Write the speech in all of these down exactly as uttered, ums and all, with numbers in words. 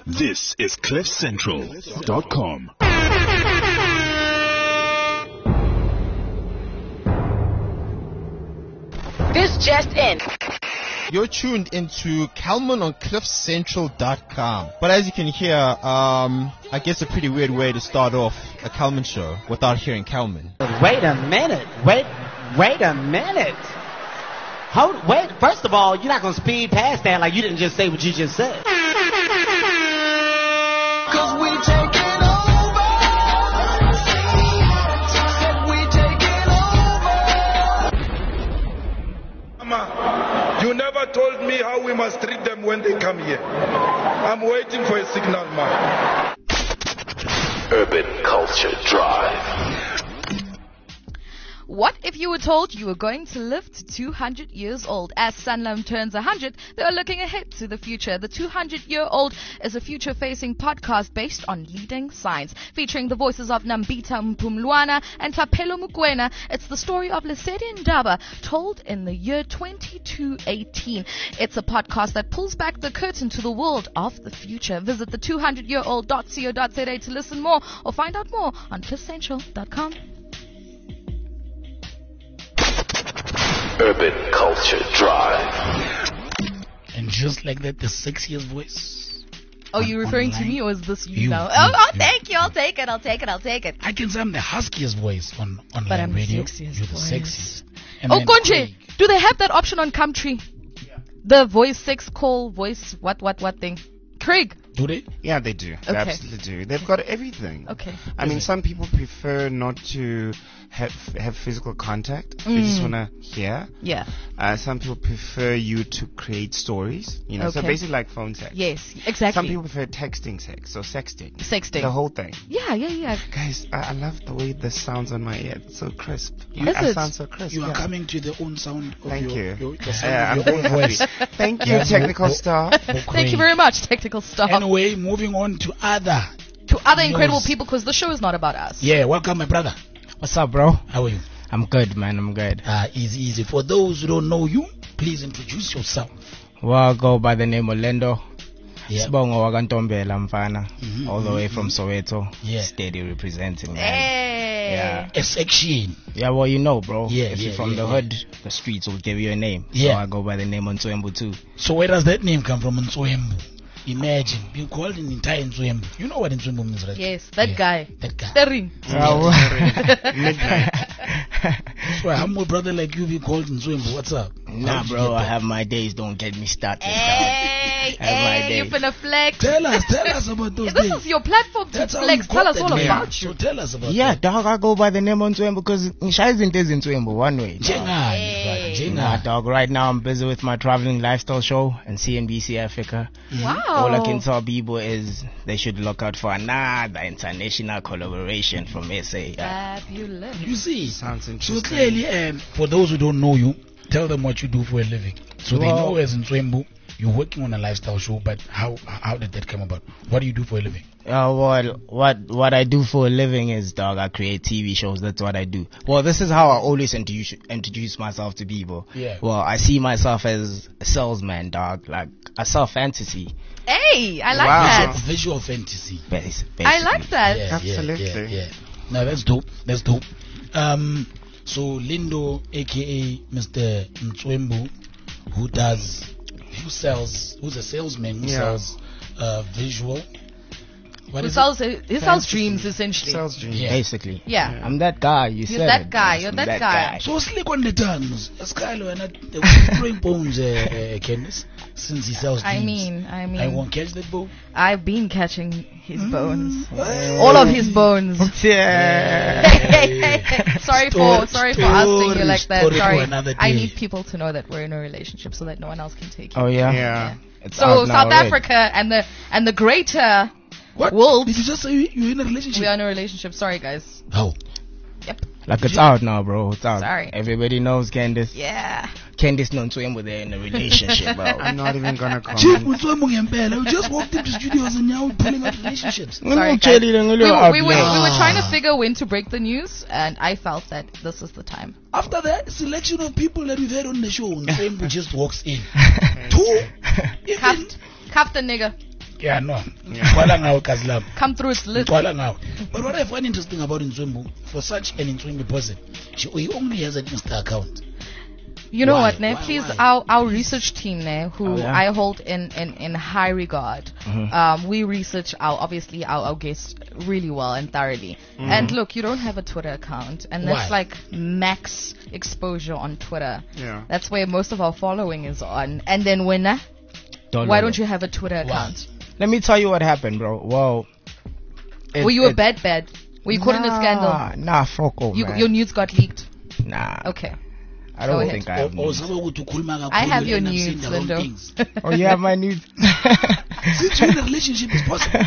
This is cliff central dot com. This just in. You're tuned into Kalman on cliff central dot com. But as you can hear, um, I guess a pretty weird way to start off a Kalman show without hearing Kalman. Wait a minute. Wait, wait a minute. Hold, wait. First of all, you're not gonna speed past that like you didn't just say what you just said. Cause we taking over. Said we taking over. Mama, you never told me how we must treat them when they come here. I'm waiting for a signal, man. Urban Culture Drive. What if you were told you were going to live to two hundred years old? As Sanlam turns one hundred, they are looking ahead to the future. The two hundred year old is a future-facing podcast based on leading science, featuring the voices of Nambita Mpumlwana and Tapelo Mukwena. It's the story of Lesedi Ndaba, told in the year twenty-two eighteen. It's a podcast that pulls back the curtain to the world of the future. Visit the two hundred year old dot co dot za to listen more or find out more on cliff central dot com. Urban Culture Drive. And just like that, the sexiest voice. Oh, you referring online. to me or is this you, You, now? you, oh, oh you. thank you. I'll take it. I'll take it. I'll take it. I can say I'm the huskiest voice on online But I'm the radio. sexiest You're the voice. sexiest. And Oh, then Konje, Craig. do they have that option on Gumtree? Yeah. The voice sex call, voice what, what, what thing? Craig. Do they? Yeah, they do. They Okay. absolutely do. They've got everything. Okay. I mean, some people prefer not to have have physical contact. They just Mm. want to hear. Yeah. Uh, some people prefer you to create stories. You know, so Okay. basically like phone sex. Yes, exactly. Some people prefer texting sex, so sexting. Sexting. The whole thing. Yeah, yeah, yeah. Guys, I, I love the way this sounds on my ear. It's so crisp. Is I it? sound so crisp. You are yeah. coming to the own sound of Thank your, you. your, the Yeah, sound I'm of your very own voice. happy. Thank you, Yeah, technical oh, oh, staff. oh, Thank Craig. you very much, technical staff. Anyway, moving on to other. To other incredible news. people, because the show is not about us. Yeah, welcome, my brother. What's up, bro? How are you? I'm good, man. I'm good. Uh, easy, easy. For those who don't know you, please introduce yourself. Well, I go by the name of Lendo. Yeah. Sibongo wakantombela mfana. Mhm, All the way mhm, from mhm. Soweto. Yeah. Steady representing, man. Hey. Yeah. A section. Yeah, well, you know, bro. Yeah, if yeah, you're from yeah, the yeah. hood, the streets will give you a name. Yeah. So I go by the name Ntwembu too. So where does that name come from, Ntwembu? Imagine being called an entire Ntwembu. You know what Ntwembu means, right? Yes, that Yeah, guy. That guy. Terry. That's why I'm a brother like you be called Ntwembu. What's up? Nah, How did you bro, get I that? have my days. Don't get me started. Hey, Have my hey, you day. finna flex. Tell us, tell us about those This days. is your platform to That's how flex. you Tell got us that all name. about you. So tell us about Yeah, that. dog, I go by the name Ntwembu because Nshai's is Ntwembu one way. dog. Jengani, Hey. brother, Nah, Jengani. dog, right now I'm busy with my traveling lifestyle show and C N B C Africa. Wow. All I can tell people is they should look out for another international collaboration from S A. Fabulous. You see, Sounds so interesting. clearly, um, for those who don't know you, tell them what you do for a living. So they Well- know as in Ntwembu, you're working on a lifestyle show, but how how did that come about? What do you do for a living? Uh, what what what I do for a living is, dog, I create T V shows. That's what I do. Well, this is how I always introduce introduce myself to people. Yeah. Well, I see myself as a salesman, dog. Like I sell fantasy. Hey, I like Wow. that. Visual fantasy. Bas- I like that. Yeah, Absolutely. Yeah, yeah, yeah. No, that's dope. That's dope. Um, so Lindo, aka Mister Ntwembu, who does, who sells, who's a salesman who Yeah. sells uh, visual. What Who is sells, he sells Fantasy. dreams, essentially. Sales dream. Yeah. Basically. Yeah. I'm that guy. You You're said that it. guy, you're I'm that guy. it? So slick on the tongues. Skylo and the throwing bones, uh, uh, Candice, since he sells dreams. I mean, I mean, I won't catch that bone. I've been catching his bones. Hey. All of his bones. Yeah. sorry Story- for sorry for asking you like that. story for Sorry. another I day. need people to know that we're in a relationship so that no one else can take you. Oh yeah. Yeah. It's So out now South already. Africa and the and the greater What? world. Did you just say you- you're in a relationship? We are in a relationship. Sorry, guys. How? Yep. Like it's out now, bro. It's out. Sorry. Everybody knows Candice. Yeah. Candice known to him with they're in a relationship, bro. I'm not even gonna Chief comment. Ntwembu ngempela. We just walked into studios and now we're pulling out relationships. Sorry, Sorry, guys. We, we, were, we, were, we were Ah. trying to figure when to break the news, and I felt that this is the time. After that selection of people that we've had on the show, Ntwembu just walks in. Two, even Cuffed, cuffed the nigga. Yeah, no. Ngicwala ngawo kazi lami. Come through its list. Ngicwala ngawo. But what I find interesting about Ntswembu, for such an Ntswembu person, she he only has an Insta account. You know Why? what, ne? Why, Please, why? our our research team, ne, who Oh, yeah? I hold in, in, in high regard. Mhm. Um, we research our obviously our, our guests really well and thoroughly. Mhm. And look, you don't have a Twitter account, and that's Why? like max exposure on Twitter. Yeah. That's where most of our following is on. And then when, uh, Don't why know don't that. you have a Twitter account? Let me tell you what happened, bro. Well, it- Were you a it- bad bad? Were you caught in a scandal? Nah, nah, fuck off, You, man. your news got leaked. Nah. Okay. I Go don't ahead. think I have Or- or news. some would to Kulma I have Kakulu your and I'm saying news, the wrong Lindo. things. Oh, you have my news? Since when the relationship is possible.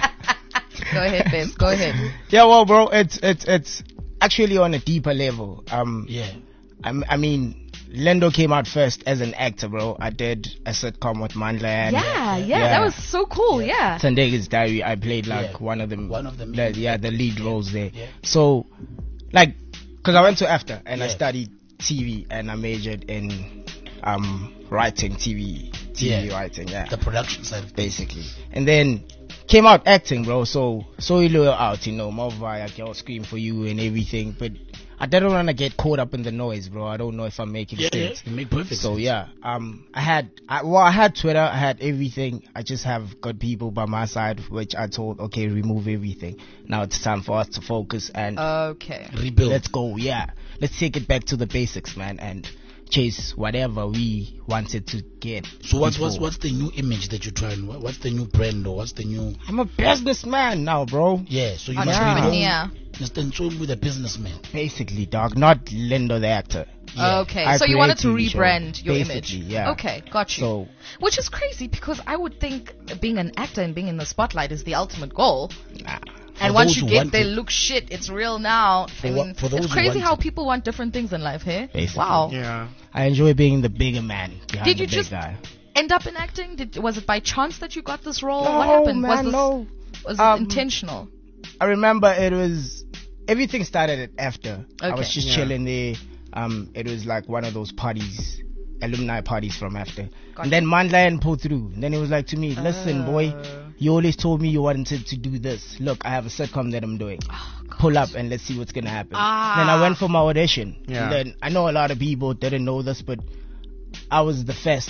Go ahead, babe. Go ahead. Yeah, well, bro, it's it's it's actually on a deeper level. Um, yeah. I, I mean, Lendo came out first as an actor, bro. I did a sitcom with Mandla and Yeah, yeah, that was so cool. Yeah. Sandega's Diary. I played like Yeah. one of them. One of them. The, yeah, the lead roles there. Yeah. So, like, cause I went to AFTA and I Yeah. studied T V and I majored in um writing T V, T V Yeah. writing. Yeah. The production side of things. Basically, and then came out acting, bro. So so you out, you know, more via girl scream for you and everything. But I didn't want to get caught up in the noise, bro. I don't know if I'm making Yeah, yeah, sense. you make perfect So sense. yeah, um, I had, I, well, I had Twitter, I had everything. I just have good people by my side, which I told, okay, remove everything. Now it's time for us to focus and Okay. Rebuild. let's go. Yeah, let's take it back to the basics, man, and chase whatever we wanted to get. So what's what's before. what's the new image that you're trying? What, what's the new brand or what's the new? I'm a businessman now, bro. Yeah. So you must Entrepreneur. be Mister Ntswembu, the businessman. Basically, dog, not Lindo the actor. Yeah. Okay, I so you create wanted to T V shows, rebrand your basically, image. yeah. Okay, got you. So Which is crazy because I would think being an actor and being in the spotlight is the ultimate goal. nah. And For once those you who get want there, it. look shit, it's real now. For I what- mean, for those it's who crazy want how it. people want different things in life, hey? Basically. Wow. Yeah. I enjoy being the bigger man behind Did the you big just guy. end up in acting? Did was it by chance that you got this role? No, what happened? man, was this no. was Um, it intentional? I remember it was everything started at after. I was Okay. just Yeah. chilling there. Um, it was like one of those parties, alumni parties from after. Got And then Mandlayan pulled through. And then he was like to me, "Listen, boy, you always told me you wanted to do this. Look, I have a sitcom that I'm doing. Pull up and let's see what's gonna happen." Ah. Then I went for my audition. Yeah. And then I know a lot of people didn't know this, but I was the first.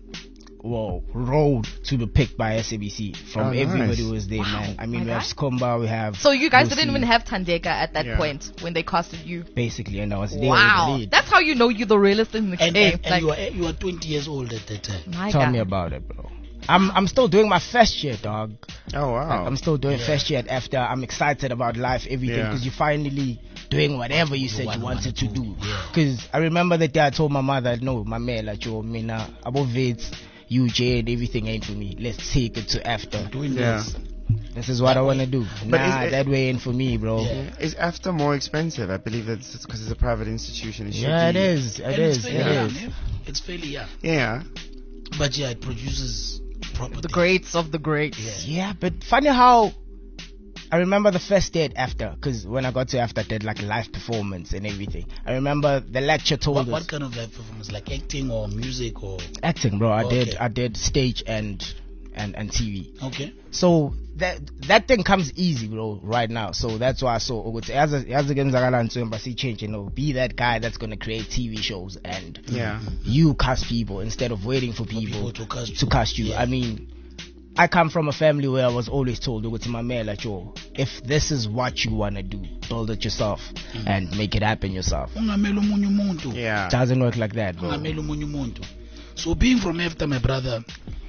Well, role to be picked by S A B C from Oh, nice. everybody who was there, Wow, man. I mean, my we have guy. Skomba, we have. So you guys Lucy, didn't even have Tandeka at that Yeah. point when they casted you. basically, and I was there Wow, with the lead. that's how you know you're the realist in the And, game. and, and like, you are you are twenty years old at that time. my Tell God. me about it, bro. I'm I'm still doing my first year, dog. Oh wow. Like, I'm still doing Yeah. first year at after. I'm excited about life, everything, Yeah. because you're finally doing whatever you said want- you wanted wanted to to, do. yeah. Because I remember that day I told my mother, no, my man, like yo, mina, above Vids, U J, and everything ain't for me. Let's take it to after. Doing Yeah. this. This is what I want to do. But nah, is it- that way ain't for me, bro. Yeah. Yeah, Is AFTA more expensive? I believe it's because it's a private institution. It should it be. is. It And is. it's It fairly young. is. eh? It's fairly young. Yeah. But yeah, it produces proper The things. greats of the greats. Yeah. Yeah, but funny how I remember the first day at after, because when I got to after, I did like a live performance and everything. I remember the lecture told What, us what kind of live performance? Like acting or music or acting, bro. I did Okay. I did stage and and and T V. okay? So that that thing comes easy, bro, right now. So that's why I saw ukuthi as as again see change, you know, be that guy that's gonna create T V shows and Yeah. you cast people instead of waiting for people, people to cast to you. cast you. Yeah. I mean, I come from a family where I was always told to my man like yo, if this is what you wanna do, build it yourself and make it happen yourself. Ungamela omunye umuntu. Yeah. Doesn't work like that, bro. Ungamela omunye umuntu. So being from after my brother,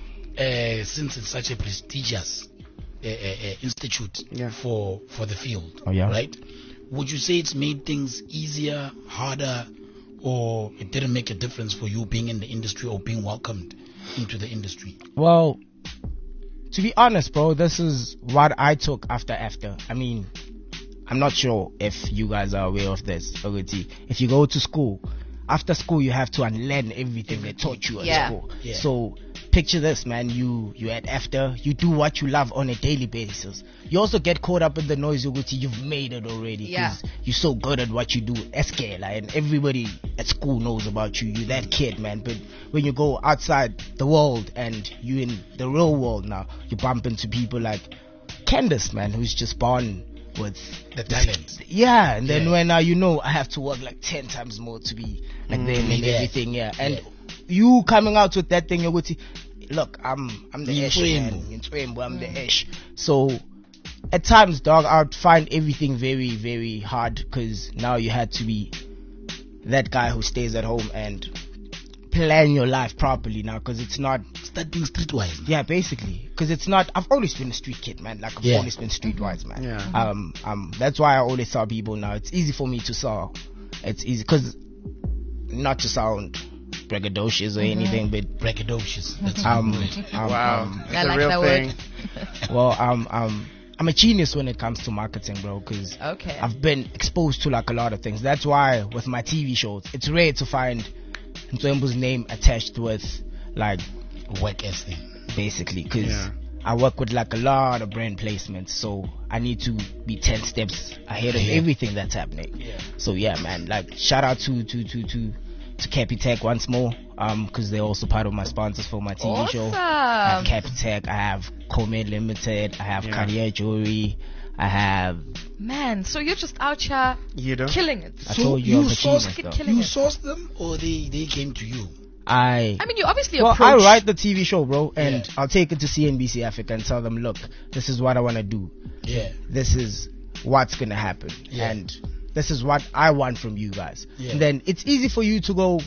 uh, since it's such a prestigious uh, uh, uh, institute Yeah. for for the field, Oh, yeah? right? Would you say it's made things easier, harder, or it didn't make a difference for you being in the industry or being welcomed into the industry? Well, to be honest, bro, this is what I took after after. I mean, I'm not sure if you guys are aware of this, Ogati. If you go to school, after school you have to unlearn everything they taught you at Yeah. school. Yeah. So picture this, man. You you at after you do what you love on a daily basis. You also get caught up in the noise. You've made it already because Yeah. you're so good at what you do. Escala, and everybody at school knows about you. You're that kid, man. But when you go outside the world and you in the real world now, you bump into people like Candace, man, who's just born with The talent. yeah, and then Yeah. when uh, you know I have to work like ten times more to be like them and Yeah. everything, yeah. And Yeah. you coming out with that thing, you're going to look, I'm I'm the ish, Ntwembu. man. Ntwembu, I'm the ish. So at times, dog, I'd find everything very, very hard because now you had to be that guy who stays at home and plan your life properly now because it's not Start being streetwise. yeah, basically, because it's not. I've always been a street kid, man. Like I've Yeah. always been streetwise, man. Yeah. Um, um, that's why I always tell people now. It's easy for me to sell. It's easy because not to sound braggadocious or anything, but Braggadocious. That's um, a good word. um, Wow. um, It's I a like real that thing. word. well, um, um, I'm a genius when it comes to marketing, bro. Because Okay. I've been exposed to like a lot of things. That's why with my T V shows, it's rare to find Ntwembu's name attached with like Whack ass thing. basically because Yeah. I work with like a lot of brand placements, so I need to be ten steps ahead of Yeah. everything that's happening. Yeah. So yeah, man, like shout out to to to to to Capitec once more, um, because they're also part of my sponsors for my T V show. I have Awesome. Capitec, I have Comed Limited, I have Yeah. Cartier Jewelry, I have. Man, so you're just out here You know? killing it. I So told you, you I'm a sourced, genius, Fucking though. killing you it. sourced them or they, they came to you? I. I mean, you obviously Well, I approach. write the T V show, bro, and Yeah. I'll take it to C N B C Africa and tell them, look, this is what I want to do. Yeah. This is what's gonna happen, Yeah. and this is what I want from you guys. Yeah. And then it's easy for you to go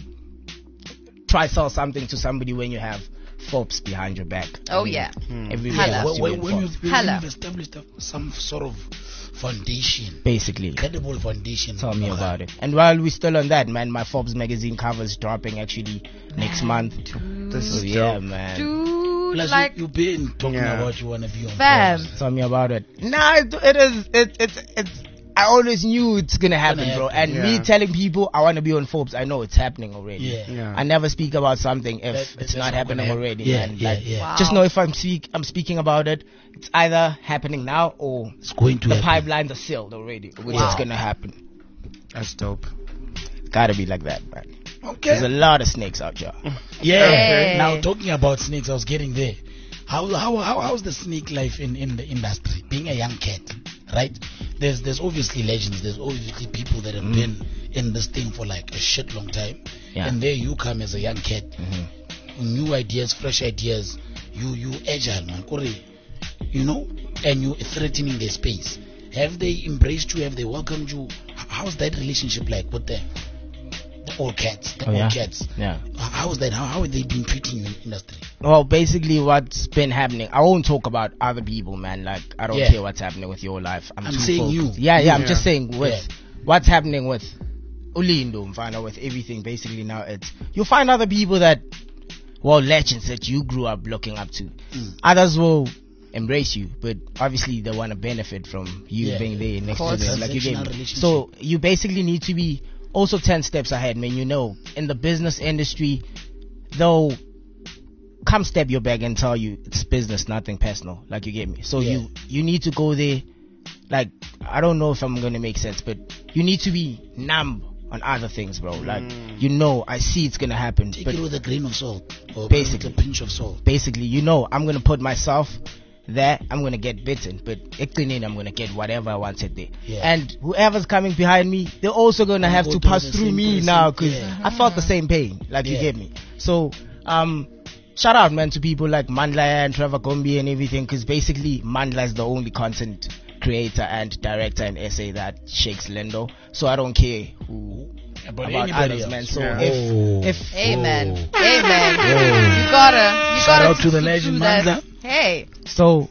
try sell something to somebody when you have Forbes behind your back. Oh, I mean, yeah. everybody Hello. wants When, to when, be when, in you've, Forbes. when Hello. you've established a, some sort of foundation, Basically, credible foundation. tell me Okay. about it. And while we're still on that, man, my Forbes magazine cover is dropping actually next month. This So is yeah, dope. man. Dude, Plus, like, you, you've been talking Yeah. about you want to be on fam. Forbes. Tell me about it. Nah, it, it is. It, it's it's. I always knew it's gonna happen, Gonna bro. happen, And me yeah. telling people I want to be on Forbes, I know it's happening already. Yeah. Yeah. I never speak about something if That- it's that's not not happening gonna already, happen. man. Yeah, Like, yeah, yeah. Wow. just know if I'm speak, I'm speaking about it, it's either happening now or It's going to the happen. pipelines are sealed already, which Wow. is gonna happen. That's dope. Gotta be like that, man. Okay. There's a lot of snakes out here. Yeah. Hey. Now talking about snakes, I was getting there. How how how how's the snake life in, in the industry? Being a young cat, right? There's there's obviously legends. There's obviously people that have Mm. been in this thing for like a shit long time. Yeah. And there you come as a young cat, Mhm. new ideas, fresh ideas. You you agile man, Kore, you know, and you threatening their space. Have they embraced you? Have they welcomed you? H- How's that relationship like with them? The old cats, the Oh, old yeah? cats. Yeah. H- How is that? How how have they been treating you in the industry? Well, basically, what's been happening, I won't talk about other people, man. Like, I don't Yeah. care what's happening with your life. I'm, I'm too saying you. focused. Yeah, yeah, I'm Yeah. just saying with Yeah. what's happening with Ulindo, Mfana, with everything. Basically, now it's you'll find other people that, well, legends that you grew up looking up to. Mm. Others will embrace you, but obviously they want to benefit from you Yeah. being there next to course. them. Like you get Transactional me. relationship. So you basically need to be also ten steps ahead, man. You know, in the business industry, they'll come stab your bag and tell you it's business, nothing personal. Like you get me. So Yeah. you you need to go there. Like I don't know if I'm gonna make sense, but you need to be numb on other things, bro. Like you know, I see it's gonna happen, Take but it with a grain of salt, or Basically. with a pinch of salt. basically, you know, I'm gonna put myself there. I'm gonna get bitten, but in I'm gonna get whatever I wanted there. Yeah. And whoever's coming behind me, they're also gonna have Go to through pass the through same me process. now, cause Yeah. I felt the same pain. Like you Yeah. get me. So, um. Shout out, man, to people like Mandla and Trevor Gombi and everything, because basically Mandla is the only content creator and director in S A that shakes Lindo. So I don't care who About about anybody others, else. man. So Yeah. if Oh. if Hey, man. Oh. Hey, man. Oh. You gotta. You Shout gotta out to the do legend, that. Manza. Hey. so,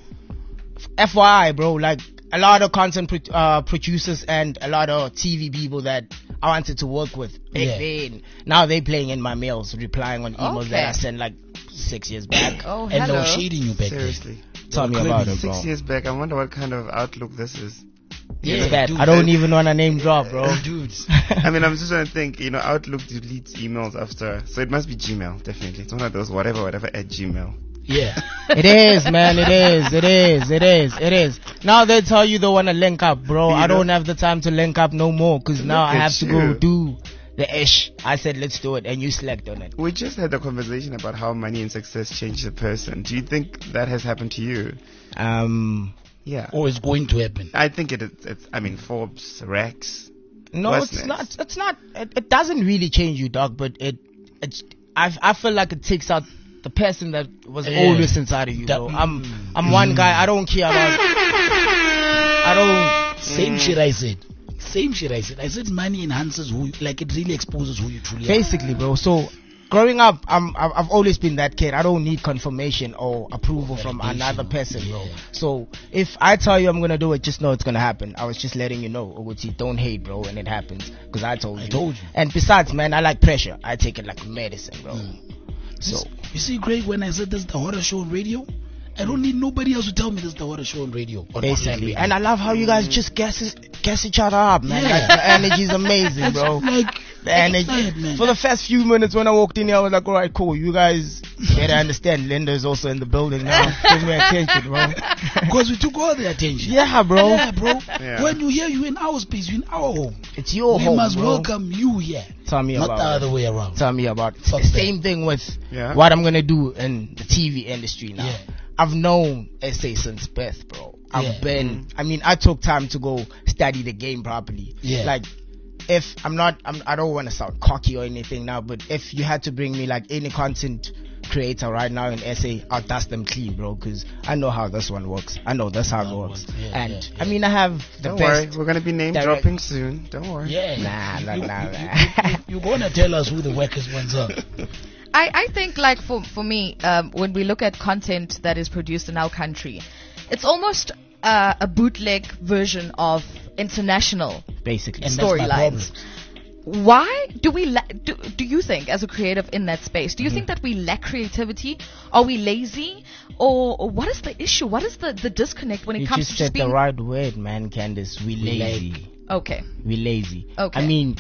F Y I, bro, like a lot of content pro- uh, producers and a lot of T V people that I wanted to work with back Yeah. then. Now they playing in my mails, replying on emails that Okay. I sent like six years back. Oh, And they hello. were shading you back Seriously. Tell me Crazy. about it, bro. Six years back, I wonder what kind of outlook this is. Yeah, It's bad. dude. I don't even want to name drop, bro. Dudes. I mean, I'm just trying to think, you know, Outlook deletes emails after, so it must be Gmail, definitely. It's one of those whatever, whatever at Gmail. Yeah. It is, man. It is. It is. It is. It is. Now they tell you they want to link up, bro. You I don't know? have the time to link up no more because now Look I at have to go you. do the ish. I said, let's do it. And you slacked on it. We just had a conversation about how money and success change a person. Do you think that has happened to you? Um, Yeah. Or it's going to happen. I think it, it's, it's, I mean, Forbes, Rex. no, What's it's next? not. It's not. It, it doesn't really change you, dog. But it, it's. I, I feel like it takes out the person that was Yeah. always inside of you, That- bro. I'm, I'm one guy. I don't care about. I don't. Same shit I said. Same shit I said. I said money enhances who, you, like it really exposes who you truly are. Basically, bro. So, growing up, I'm, I've I've always been that kid. I don't need confirmation or approval from Validation. another person, bro. Yeah. So, if I tell you I'm gonna do it, just know it's gonna happen. I was just letting you know, Oguti, don't hate, bro, when it happens, because I told you. I told you. And besides, man, I like pressure. I take it like medicine, bro. So, You see, Greg, when I said this is the horror show on radio, I don't need nobody else to tell me this is the horror show on radio. On online basically, radio. and I love how you guys just guess guess each other up, man. Yeah. Like, the energy's amazing, bro. like, The energy. excited, man. For the first few minutes when I walked in here, I was like, alright, cool. You guys better understand. Linda's also in the building now. Give me attention, bro. Because we took all the attention. Yeah, bro. Yeah, bro. Yeah. When you hear you in our space, you in our home. It's your we home, must bro. welcome you here. Tell me Not about the it. other way around. Tell me about it. Fuck The that. same thing with Yeah. what I'm gonna do in the T V industry now. Yeah. I've known S A since birth, bro. I've Yeah. been. I mean, I took time to go study the game properly. Yeah. Like, if I'm not, I'm, I don't want to sound cocky or anything now, but if you had to bring me like any content creator right now in S A, I'll dust them clean, bro, because I know how this one works. I know that's how it How it works. works. Yeah, and yeah, I yeah. mean, I have the Don't best. worry, we're going to be name direct- dropping soon. Don't worry. Yeah. Nah, nah, you, nah, you, nah. you, you, you're going to tell us who the workers ones are. I, I think like for, for me, um, when we look at content that is produced in our country, it's almost uh, a bootleg version of international Basically. And that's my storylines. Why do we la- do, do you think as a creative in that space, do you Mm-hmm. think that we lack creativity? Are we lazy? Or, or what is the issue? What is the, the disconnect when it You comes just to said just the being right word, man, Candice. We We lazy. okay? We lazy. Okay. I mean,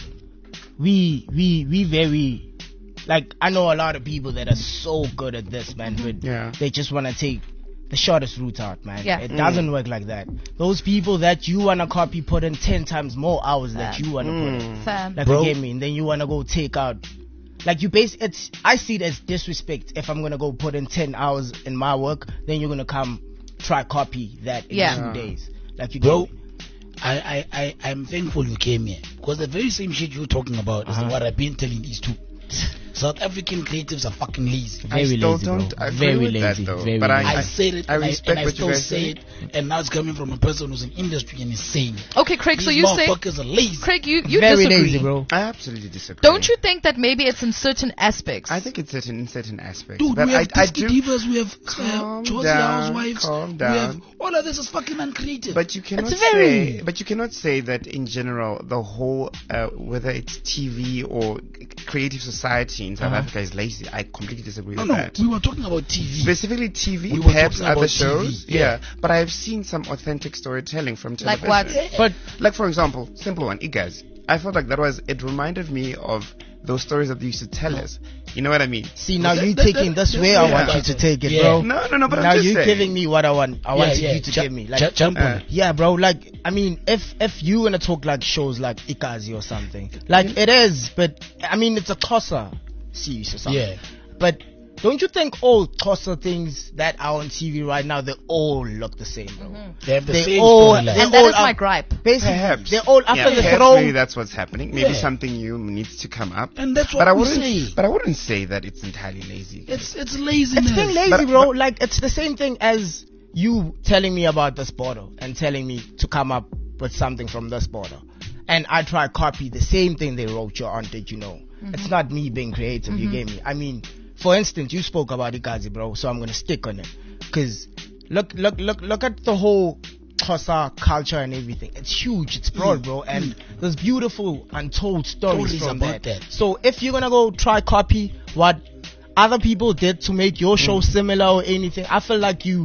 we we we very like I know a lot of people that are so good at this, man, but Yeah. they just want to take the shortest route out, man. Yeah. It Mm. doesn't work like that. Those people that you wanna copy put in ten times more hours that Yeah. you wanna put in. Mm. Fair. Like Bro. you get me, and then you wanna go take out. Like you base it's. I see it as disrespect. If I'm gonna go put in ten hours in my work, then you're gonna come try copy that in Yeah. two days. Like you Bro, get me. I, I, I, I'm thankful you came here. Because the very same shit you're talking about is Uh-huh. what I've been telling these two. South African creatives are fucking lazy. I Very still lazy, don't bro. agree Very with lazy. that, though. Very but I, lazy. I said it I and I, respect and I what you still guys say say. it, and now it's coming from a person who's in industry and is saying it. Okay, Craig. So These you say, motherfuckers are lazy. Craig, you you Very disagree. lazy, bro. I absolutely disagree. Don't you think that maybe it's in certain aspects? I think it's certain in certain aspects. Dude, but we have I, I Disky do, Divas, we have uh, Calm Georgie down, Housewives, calm we down. have all of this is fucking uncreative. But you cannot It's very- say. But you cannot say that in general the whole, uh, whether it's T V or creative society in South Uh-huh. Africa is lazy. I completely disagree no, with no, that. we were talking about T V. Specifically T V, We were perhaps talking other about T V, shows. yeah. Yeah. But I've seen some authentic storytelling from Like television. what? But Like for example, simple one, Igaz. I felt like that was. It reminded me of those stories that they used to tell us. You know what I mean? see now That- you that- taking that- this that's way I what want I you to thought. take it, Yeah. bro. No, no, no. But now I'm just you saying. giving me what I want. I Yeah, wanted yeah, you to ju- give me. Like ju- jump on Uh, it. yeah, bro. Like I mean, if if you wanna talk like shows like Ikazi or something, like it is, but I mean it's a Xhosa series or something. Yeah. But don't you think all Xhosa things that are on T V right now, they all look the same, bro? They have the They same all- storyline. they and that all is my are- gripe. Basically, Perhaps. they're all after yeah, the perhaps throw. maybe that's what's happening. Maybe Yeah. something new needs to come up. And that's what but I we wouldn't. say. But I wouldn't say that it's entirely lazy. It's it's laziness. It's being lazy, But- bro. but- like it's the same thing as you telling me about this bottle and telling me to come up with something from this bottle, and I try copy the same thing they wrote you on. Did you know? It's not me being creative. You get me? I mean, for instance, you spoke about Ikazi, bro. So I'm gonna stick on it, cause look, look, look, look at the whole Xhosa culture and everything. It's huge. It's broad, bro, and there's beautiful untold stories Stories from about that. that. So if you're gonna go try copy what other people did to make your show similar or anything, I feel like you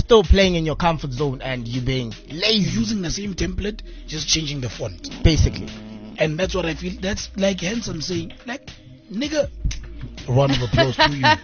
still playing in your comfort zone and you being lazy. Using the same template, just changing the font. Basically. And that's what I feel. That's like Handsome saying, like, nigga, round of applause to you.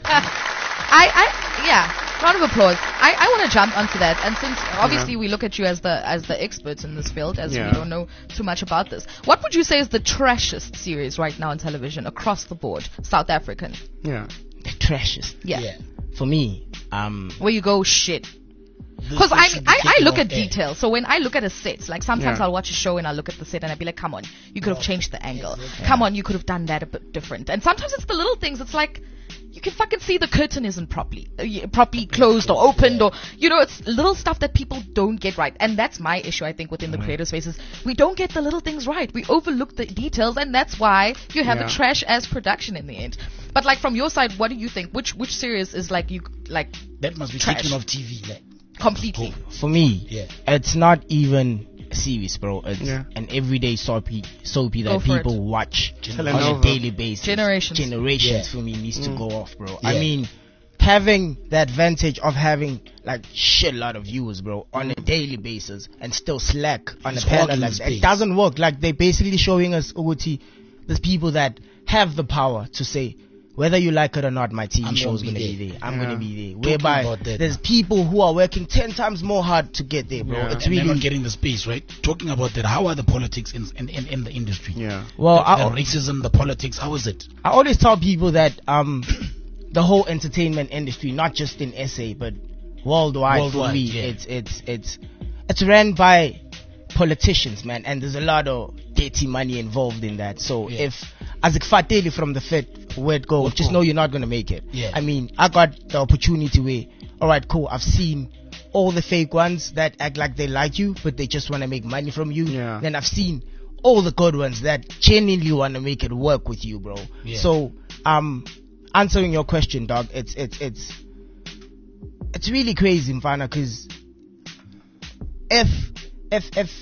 I, I, yeah, round of applause. I, I want to jump onto that, and since obviously we look at you as the as the experts in this field, as Yeah. we don't know too much about this, what would you say is the trashiest series right now on television across the board, South African? Yeah. The trashiest. Yeah. Yeah. For me, um, Where you go shit. This Because I, should be I, I taken look off at air. detail. So when I look at a set, like sometimes Yeah. I'll watch a show and I'll look at the set and I'll be like, come on, you could have changed the angle. Come on, you could have done that a bit different. And sometimes it's the little things. It's like, you can fucking see the curtain isn't properly, uh, y- properly closed or opened, or, you know, it's little stuff that people don't get right. And that's my issue, I think, within the creative spaces. We don't get the little things right. We overlook the details, and that's why you have Yeah. a trash ass production in the end. But like from your side, what do you think? Which which series is like you like That must be Trash. taken off T V. Like, completely? for me, Yeah. it's not even a series, bro. It's Yeah. an everyday soapy, soapy Go that for people it. watch Telenova. on a daily basis. Generations. Generations Yeah. for me needs to Mm. go off, bro. I Yeah. mean, having the advantage of having like shit lot of viewers, bro, on a daily basis and still slack on It's a panel hogging like that. space. It doesn't work. Like they're basically showing us Uguti, there's people that have the power to say, whether you like it or not, my T V I'm show gonna is be going to there. be there. I'm Yeah. going to be there. Talking Whereby about that there's now. people who are working ten times more hard to get there, bro. Yeah. It's and they're really not getting the space, right? Talking about that, how are the politics in in, in, in the industry? Yeah. well. the, I, the racism, the politics, how is it? I always tell people that um, the whole entertainment industry, not just in S A but worldwide, Worldwide, for me, yeah. it's it's it's it's ran by politicians, man, and there's a lot of dirty money involved in that. So Yeah. if as a fateli from the fit where it goes, Would just go. know you're not gonna make it. Yeah. I mean, I got the opportunity where, all right, cool, I've seen all the fake ones that act like they like you, but they just want to make money from you. Yeah. Then I've seen all the good ones that genuinely want to make it work with you, bro. Yeah. So, um, answering your question, dog, it's it's it's it's really crazy, Mfana, because if if if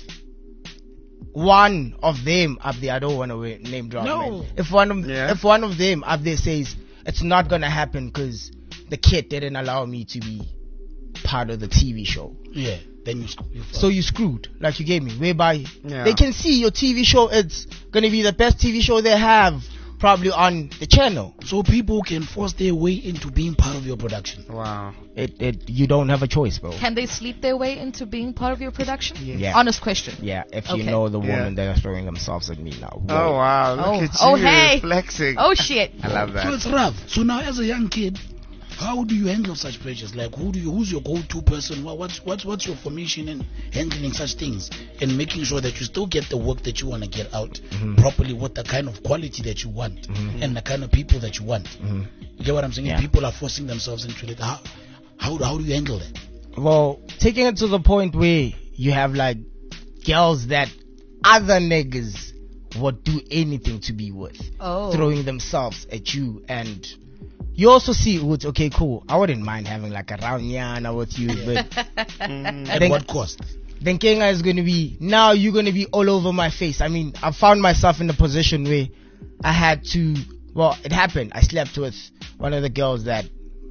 one of them up there, I don't want to name drop, No. man. If one of Yeah. if one of them up there says it's not gonna happen because the kid didn't allow me to be part of the T V show, Yeah. Then you, you so you screwed, like you gave me, whereby Yeah. they can see your T V show, it's gonna be the best T V show they have probably on the channel. so people can force their way into being part of your production. Wow. It it you don't have a choice, bro. Can they sleep their way into being part of your production? Yeah. Honest question. Yeah, if you Okay. know the Yeah. woman that are throwing themselves at me now. Oh Whoa. wow. Look Oh. at Oh, you hey. flexing. Oh shit. I love So that. it's rough. So now, as a young kid, how do you handle such pressures? Like, who do you? Who's your go-to person? What, what's what's what's your formation in handling such things and making sure that you still get the work that you want to get out Mhm. properly with the kind of quality that you want Mhm. and the kind of people that you want? Mhm. You get what I'm saying? If Yeah. people are forcing themselves into it, how how how do you handle that? Well, taking it to the point where you have like girls that other niggas would do anything to be with, Oh. throwing themselves at you, and you also see what's okay, cool. I wouldn't mind having like a round yana with you, but Mm. I At think what cost? then Kenga is gonna be now you're gonna be all over my face. I mean, I found myself in a position where I had to. Well, it happened. I slept with one of the girls that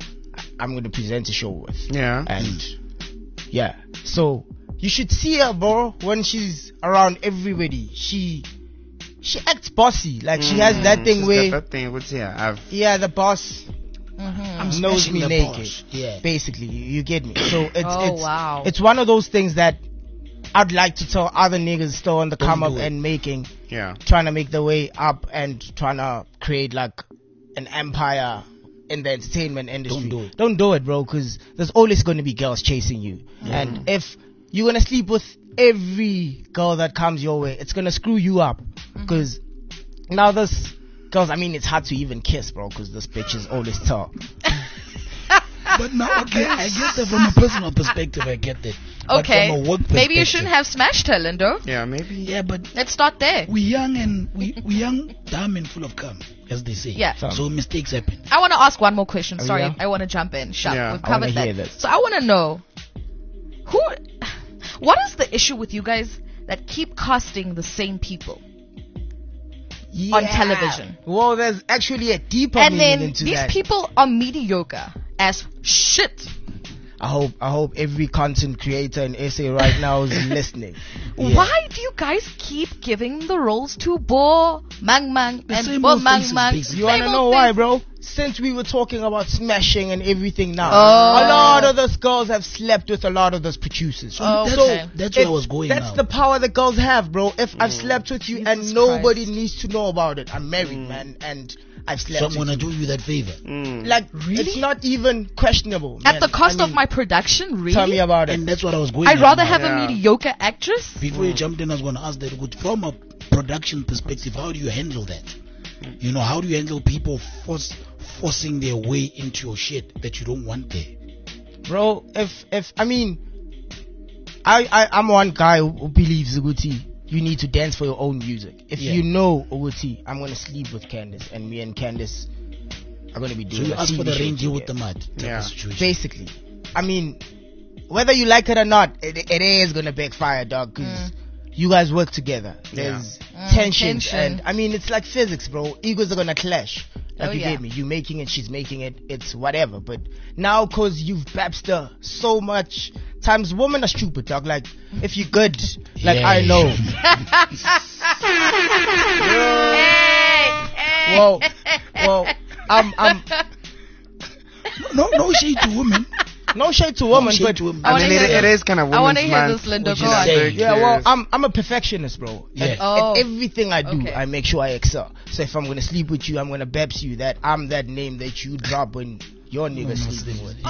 I'm gonna present a show with. Yeah. And yeah, so you should see her, bro, when she's around everybody. She she acts bossy, like she has that thing She's where got that thing. What's here? I've. yeah, the boss Mm-hmm. I'm knows smashing me the naked. boss. Yeah. Basically, you, you get me. So it's Oh, it's wow. it's one of those things that I'd like to tell other niggas still on the Don't come up do it. and making, Yeah. trying to make their way up and trying to create like an empire in the entertainment industry. do it. Don't do it, bro, because there's always going to be girls chasing you. And if you're going to sleep with every girl that comes your way, it's going to screw you up. Because now this girls, I mean, it's hard to even kiss, bro, because this bitch is always tall. But now, okay, I get that from a personal perspective. I get that. But Okay. from a work Maybe you perspective- shouldn't have smashed her, Lindo. Yeah. Maybe. Yeah, but Let's start there. we young and we we young, dumb and full of cum, as they say. Yeah. So mistakes happen. I want to ask one more question. Oh, Sorry, yeah? I want to jump in. Shut. Yeah. We've I wanna covered that. hear this. So I want to know who, what is the issue with you guys that keep casting the same people on Yeah. television? Well, there's actually a deeper And meaning then into these that. people are mediocre as shit. I hope I hope every content creator in S A right now is listening. Why do you guys keep giving the roles to Bo, Mang Mang, The and same Bo old Mang faces, Mang? basically. You wanna Same know old why, face. bro? Since we were talking about smashing and everything now, Oh. a lot of those girls have slept with a lot of those producers. Oh, that's, okay. that's where I it- was going That's now. the power that girls have, bro. If I've slept with you and Jesus nobody Christ. needs to know about it, I'm married, man, and I've slept So I'm with gonna you. do you that favor. Like, it's not even questionable. At man. the cost I of mean, my production, really? Tell me about it. And that's what I was going. I'd at rather now. have Yeah. a mediocre actress. Before you jumped in, I was going to ask that. Good, from a production perspective, how do you handle that? You know, how do you handle people force, forcing their way into your shit that you don't want there? Bro, if if I mean, I I I'm one guy who who believes Uguti, you need to dance for your own music. If Yeah. you know Uguti, I'm gonna sleep with Candace, and me and Candace are gonna be So doing. you a ask T for V the show reindeer with the together. mud type Yeah. of situation. Basically, I mean, whether you like it or not, it, it is gonna backfire, dog. Cause you guys work together. There's Mm, tensions, tension. and I mean, it's like physics, bro. Egos are gonna clash. Like Oh, you yeah. get me. You making it, she's making it. It's whatever. But now, cause you've babsed her so much times, women are stupid, dog. Like if you're good, like Yeah. I know. Hey, hey. Well, well, I'm, I'm No, no shade to women. no shade to women, shade but to women. I I wanna mean, it, hear it this. is kind of I wanna women's hear month. this, Lindo. which Go is on. saying- yeah, well, Yes. I'm I'm a perfectionist, bro. Yeah. At, Oh. at everything I do, Okay. I make sure I excel. So if I'm gonna sleep with you, I'm gonna babs you. That I'm that name that you drop when your nigga no, sleeping with.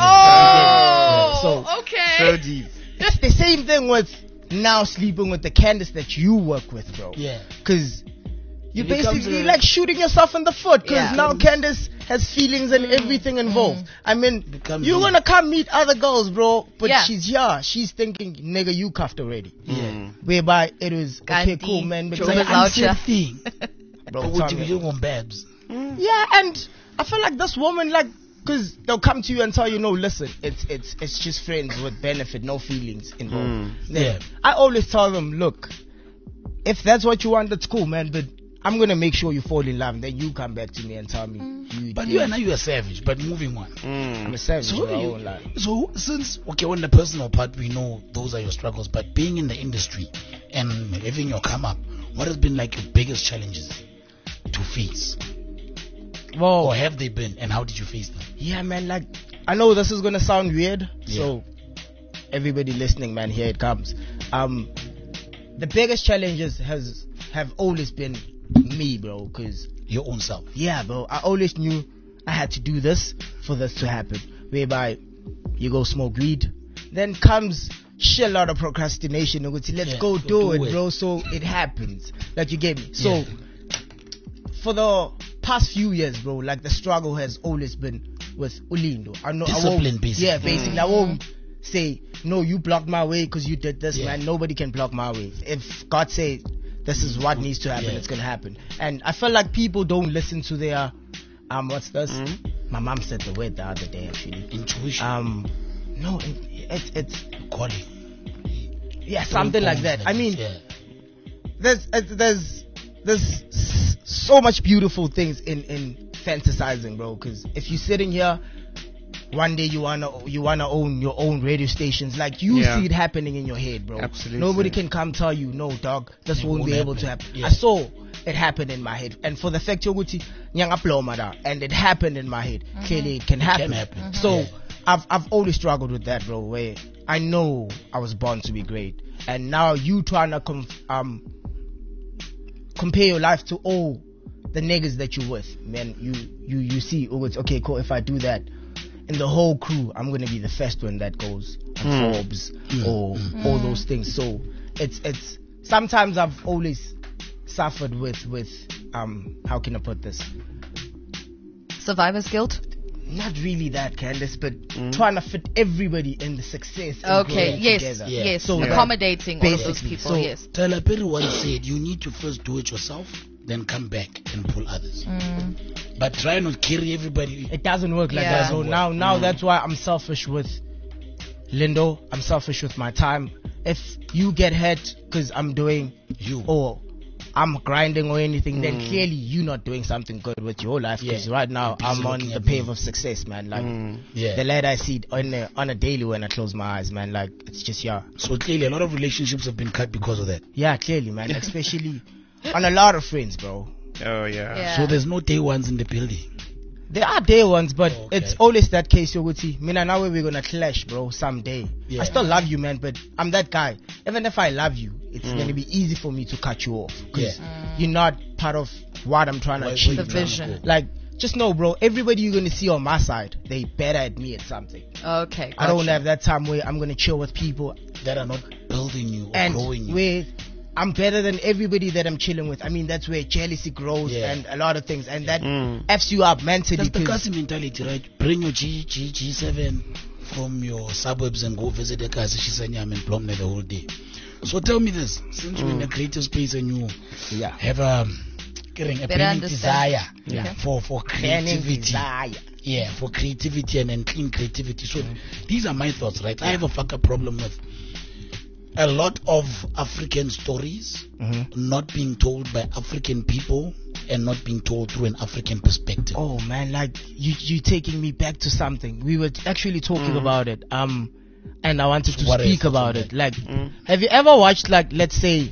Oh, So- okay. So deep. It's the same thing with now sleeping with the Candace that you work with, bro. Yeah. Cause you It becomes basically a- like shooting yourself in the foot. Cause Yeah. now Candace has feelings and everything involved. I mean, Becomes you're a- gonna come meet other girls, bro. But Yeah. she's here. She's thinking, nigga, you cuffed already. Yeah. Whereby it was okay, Kanti, cool, man. But Joe like, is I'm out saying- here. thing. bro, But tell what if me. you don't want babs? Yeah, and I feel like this woman, like, cause they'll come to you and tell you, no, listen, it's it's it's just friends with benefit, no feelings involved. Mm. Then Yeah. I always tell them, look, if that's what you want, that's cool, man. But I'm gonna make sure you fall in love, and then you come back to me and tell me you. But did. you and now you're a savage. But moving on. I'm a savage, So, bro, I you- won't lie. so since okay, on the personal part, we know those are your struggles. But being in the industry and having your come up, what has been like your biggest challenges to face, Well, or have they been, and how did you face them? yeah, man. Like, I know this is gonna sound weird, so everybody listening, man, here it comes. Um, the biggest challenges has have always been me, bro, cause. Your own self. Yeah, bro. I always knew I had to do this for this to happen. Whereby you go smoke weed, then comes shit lot of procrastination. And go to, let's Yeah, go go do, do it, it. bro. So it happens. Like you get me. So Yeah. for the past few years, bro, like the struggle has always been with Ulindo. I know. I Discipline, won't, basically. Yeah, basically. I won't say no. You blocked my way because you did this, Yeah. man. Nobody can block my way. If God say this is what needs to happen, Yeah. it's gonna happen. And I feel like people don't listen to their um what's this? My mom said the word the other day actually. Intuition. Um no, it, it's it's Calling. yeah, something like that. I mean, yeah. there's uh, there's there's s- so much beautiful things in in fantasizing, bro. Because if you're sitting here, one day you wanna you wanna own your own radio stations, like you Yeah. see it happening in your head, bro. Absolutely. Nobody can come tell you, no, dog, this It won't, won't be able to happen. happen. Yeah. I saw it happen in my head, and for the fact Yoguti nyang aplomada, and it happened in my head. Clearly, it can happen. happen. So Yeah. I've I've always struggled with that, bro. Where I know I was born to be great, and now you trying to conf- um compare your life to all the niggas that you with, man. You you you see, oh, it's okay, cool. If I do that, in the whole crew, I'm gonna be the first one that goes on Mm. Forbes or all those things. So it's it's sometimes I've always suffered with with um how can I put this? Survivor's guilt. Not really that, Candace, but trying to fit everybody in the success. and Okay. growing Yes. together. Yeah. Yes. So, accommodating all of those basically, people. so- yes. Tyler Perry once said, you need to first do it yourself, then come back and pull others. But try not carry everybody. It doesn't work like Yeah. that. So now, now that's why I'm selfish with Lindo. I'm selfish with my time. If you get hurt because I'm doing You. or I'm grinding or anything, then Mm. clearly you're not doing something good with your life. Because Yeah. right now You're busy I'm on looking the at pave me. of success, man. Like Mm. Yeah. the light I see on a, on a daily when I close my eyes, man. Like it's just yeah, So clearly, a lot of relationships have been cut because of that. yeah, clearly, man. Especially on a lot of friends, bro. Oh yeah. Yeah. So there's no day ones in the building. There are day ones, but Okay. it's always that case. You would see, me and now we're gonna clash, bro. Someday. Yeah. I still love you, man, but I'm that guy. Even if I love you, it's Mm. gonna be easy for me to cut you off because Yeah. you're not part of what I'm trying to Why- achieve. The why- man. vision. Like, just know, bro. Everybody you're gonna see on my side, they better at me at something. Okay. I don't gotcha. have that time where I'm gonna chill with people That are not building you or and growing you. where I'm better than everybody that I'm chilling with. I mean, that's where jealousy grows Yeah. and a lot of things, and that Mm. f's you up mentally. That's the 'cause- Kasi mentality, right? Bring your G, G, G7 from your suburbs and go visit the Kasi Shisanyam and Plumne the whole day. So tell me this, since you're in a creative space and you yeah. have a, getting a Better burning understand. desire Yeah. for, for Burning creativity. desire. Yeah, for creativity and, and clean creativity. So Mm. these are my thoughts, right? I have a fucker problem with a lot of African stories Mhm. not being told by African people and not being told through an African perspective. Oh man, like you you taking me back to something. We were actually talking Mm. about it. Um and I wanted to What speak is- about okay. it. Like Mm. have you ever watched, like, let's say,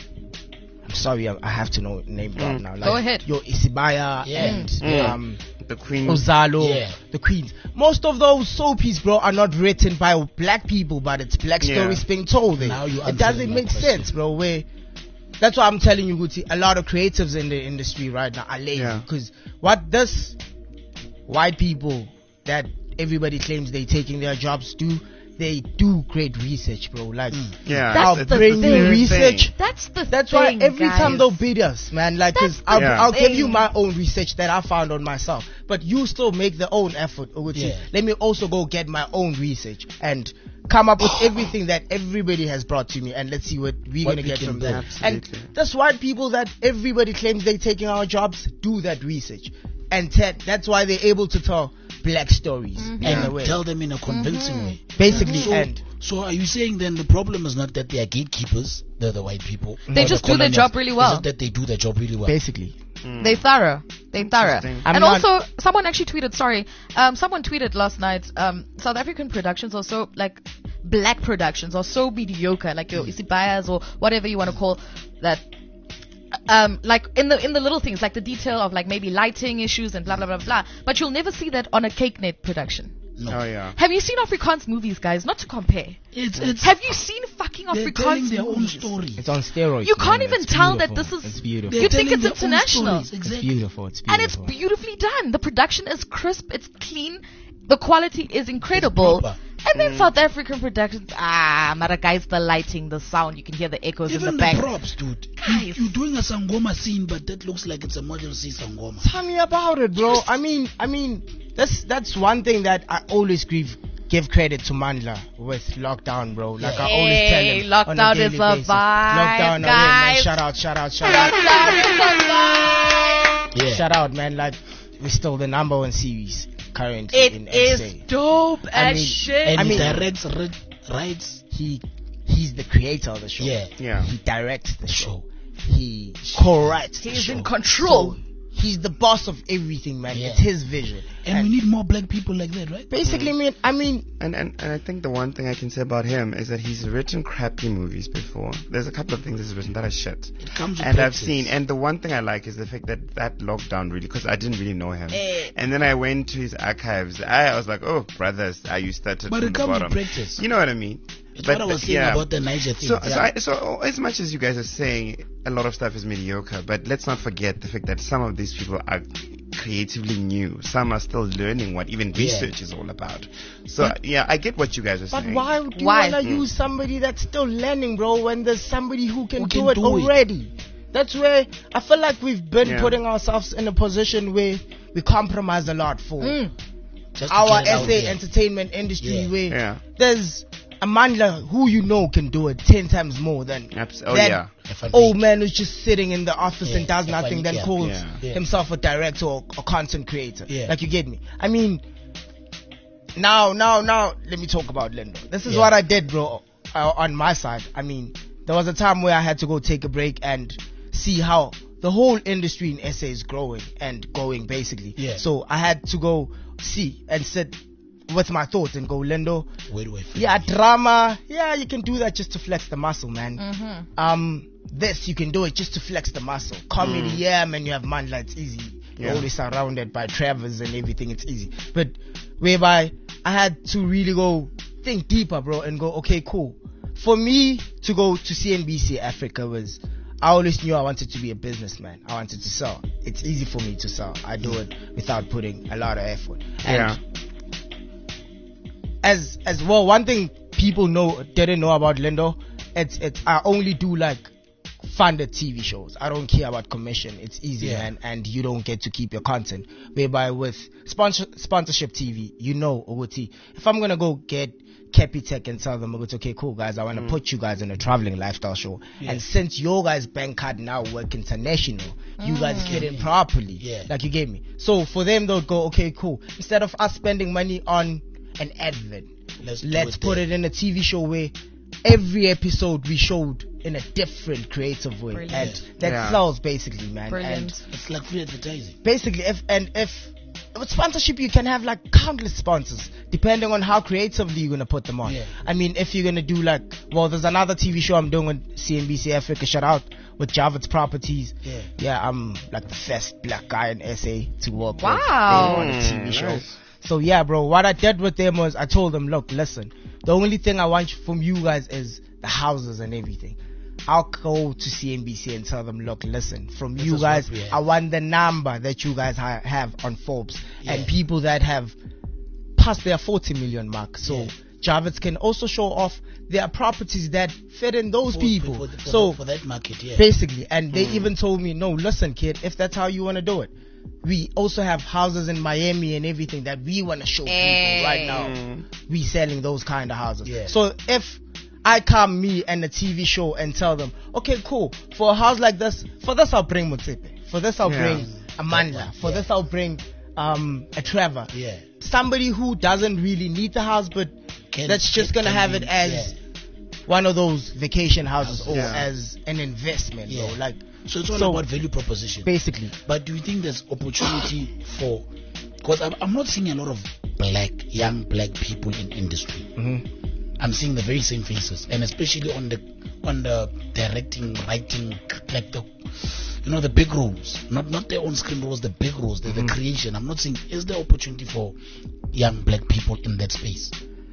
I'm sorry, I, I have to know name drop Mm. now. Like Go ahead. Your Isibaya Yeah. and Mm. um The Queen. Ozalo, Yeah. the Queens. Most of those soapies, bro, are not written by black people, but it's black Yeah. stories being told there. Now you It answering doesn't my make question. sense, bro. Where that's why I'm telling you, Guti, a lot of creatives in the industry right now are lazy. Yeah. Because what does white people that everybody claims they taking their jobs do? They do great research, bro. Like, Yeah. That's I'll the bring thing. you research. That's the That's thing, why every guys. time they'll bid us, man, like, That's cause I'll, the I'll give you thing. my own research that I found on myself, but you still make the own effort. Uguti. Yeah. Let me also go get my own research and come up with everything that everybody has brought to me, and let's see what we're What gonna we get can from do. that. Absolutely. And that's why people that everybody claims they taking our jobs do that research, and te- that's why they're able to tell black stories Mm-hmm. in a And way. tell them in a convincing way. Basically, So, and so are you saying then the problem is not that they are gatekeepers, they're the white people? They or just the do their colonials? job really well. Is it that they do their job really well? basically. They thorough. They thorough. Interesting. I'm and not- also, someone actually tweeted. Sorry, um, someone tweeted last night. Um, South African productions are so like black productions are so mediocre, like your Isibayas or whatever you want to call that. Um, like in the in the little things, like the detail of like maybe lighting issues and blah blah blah blah. But you'll never see that on a CakeNet production. No. Oh yeah. Have you seen Afrikaans movies, guys? Not to compare. It's, it's, Have you seen fucking they're telling Afrikaans their own movies? story. It's on steroids. You can't man. even It's tell that beautiful. this is- It's beautiful. They're You think telling it's their own international. stories, It's Exactly. beautiful. It's And it's beautiful. beautifully done. The production is crisp, it's clean, the quality is incredible. proper. And then South African productions, ah, mara guys, the lighting, the sound, you can hear the echoes Even in the, the back. props, dude. You, Guys. you're doing a Sangoma scene, but that looks like it's a model C Sangoma. Tell me about it, bro. I mean, I mean, that's that's one thing that I always give give credit to Mandla with lockdown, bro. Like I always tell Hey, him on lockdown daily is a basis. vibe, Lockdown, away, man. guys. Shout out, shout out, shout out, Lockdown is a vibe. Yeah. shout out, man. Like we're still the number one series currently in It S A. is dope I as mean, shit. And I he mean- directs ri- rights. He he's the creator of the show. Yeah. Yeah. He directs the show. Show. He co-writes the He's show. in control. So, he's the boss of everything, man. Yeah. It's his vision. And we need more black people like that, right? basically, man. I mean, And, and and I think the one thing I can say about him is that he's written crappy movies before. There's a couple of things he's written that are shit. It comes with And I've practice. seen, and the one thing I like is the fact that that lockdown really, because I didn't really know him. Eh. And then I went to his archives. I, I was like, oh, brothers, I you started But from it the comes with bottom. practice. You know what I mean? It's But what I was the- saying yeah. about the Niger thing. So, yeah. so, I, so as much as you guys are saying a lot of stuff is mediocre, but let's not forget the fact that some of these people are creatively new. Some are still learning what even Yeah. research is all about. So yeah, I get what you guys are but saying. why would you Why? wanna use somebody that's still learning, bro, when there's somebody who can Who do can it do it. already? That's where I feel like we've been Yeah. putting ourselves in a position where we compromise a lot for Mm. Just to our get it out S A there. entertainment industry, Yeah. where Yeah. there's a Mandla who you know can do it ten times more than Abs- oh that yeah. F and B. old man who's just sitting in the office Yeah, and does F and nothing, B, then yeah. calls Yeah. Yeah. himself a director or a content creator. Yeah. Like, you get me? I mean, now, now, now, let me talk about Lindo. This is Yeah. what I did, bro, uh, on my side. I mean, there was a time where I had to go take a break and see how the whole industry in S A is growing and going basically. Yeah. So I had to go see and sit with my thoughts and go, Lindo, Wait, wait. yeah, drama, yeah, you can do that just to flex the muscle, man. Mm-hmm. Um, this, you can do it just to flex the muscle. Comedy, yeah, man, you have Mandla, it's easy. You're Yeah. always surrounded by Travers and everything, it's easy. But whereby I had to really go think deeper, bro, and go, okay, cool. For me to go to C N B C Africa was, I always knew I wanted to be a businessman. I wanted to sell. It's easy for me to sell. I do it without putting a lot of effort. And Yeah. as as well, one thing people know didn't know about Lindo, it's it's I only do like funded T V shows. I don't care about commission. It's easy, Yeah. man, and you don't get to keep your content. Whereby with sponsor sponsorship T V, you know, Uguti, if I'm gonna go get Capitec and tell them, okay, cool guys, I want to Mm. put you guys in a traveling lifestyle show, Yeah. and since your guys' bank card now work international, you guys fit in properly, Yeah. like you gave me. So for them, they'll go, okay, cool. Instead of us spending money on an advert, Let's, do let's it put there. it in a T V show where every episode we showed in a different creative way, Brilliant. and that Yeah. sells basically, man. Brilliant. It's like free advertising. And basically, if and if with sponsorship, you can have like countless sponsors depending on how creatively you're gonna put them on. Yeah. I mean, if you're gonna do like, well, there's another T V show I'm doing with C N B C Africa. Shout out with Javits Properties. Yeah. Yeah, I'm like the first black guy in S A to work Wow. with on a T V Mm, show. nice. So yeah, bro, what I did with them was I told them, look, listen, the only thing I want from you guys is the houses and everything. I'll go to C N B C and tell them, look, listen, from This you is guys, what we have. I want the number that you guys ha- have on Forbes and Yeah. people that have passed their forty million mark. So Yeah. Javits can also show off their properties that fit in those For- people. for, for, so that, for that market, yeah. basically, and they even told me, no, listen, kid, if that's how you want to do it, we also have houses in Miami and everything that we want to show people right now. Mm. We selling those kind of houses. Yeah. So if I come, me and a T V show, and tell them, okay, cool, for a house like this, for this I'll bring Mutsepe, for this I'll Yeah. bring Amanda, for Yeah. this I'll bring um a Trevor. Yeah. Somebody who doesn't really need the house, but Can- that's just can- gonna can have be- it as yeah. one of those vacation houses or Yeah. as an investment, Yeah. bro. Like, So it's all So- about value proposition. basically. But do you think there's opportunity for? Because I'm, I'm not seeing a lot of black, young black people in industry. Mm-hmm. I'm seeing the very same faces, and especially on the on the directing, writing, like the, you know, the big roles, not not the on-screen roles, the big roles, the, the creation. I'm not saying is there opportunity for young black people in that space?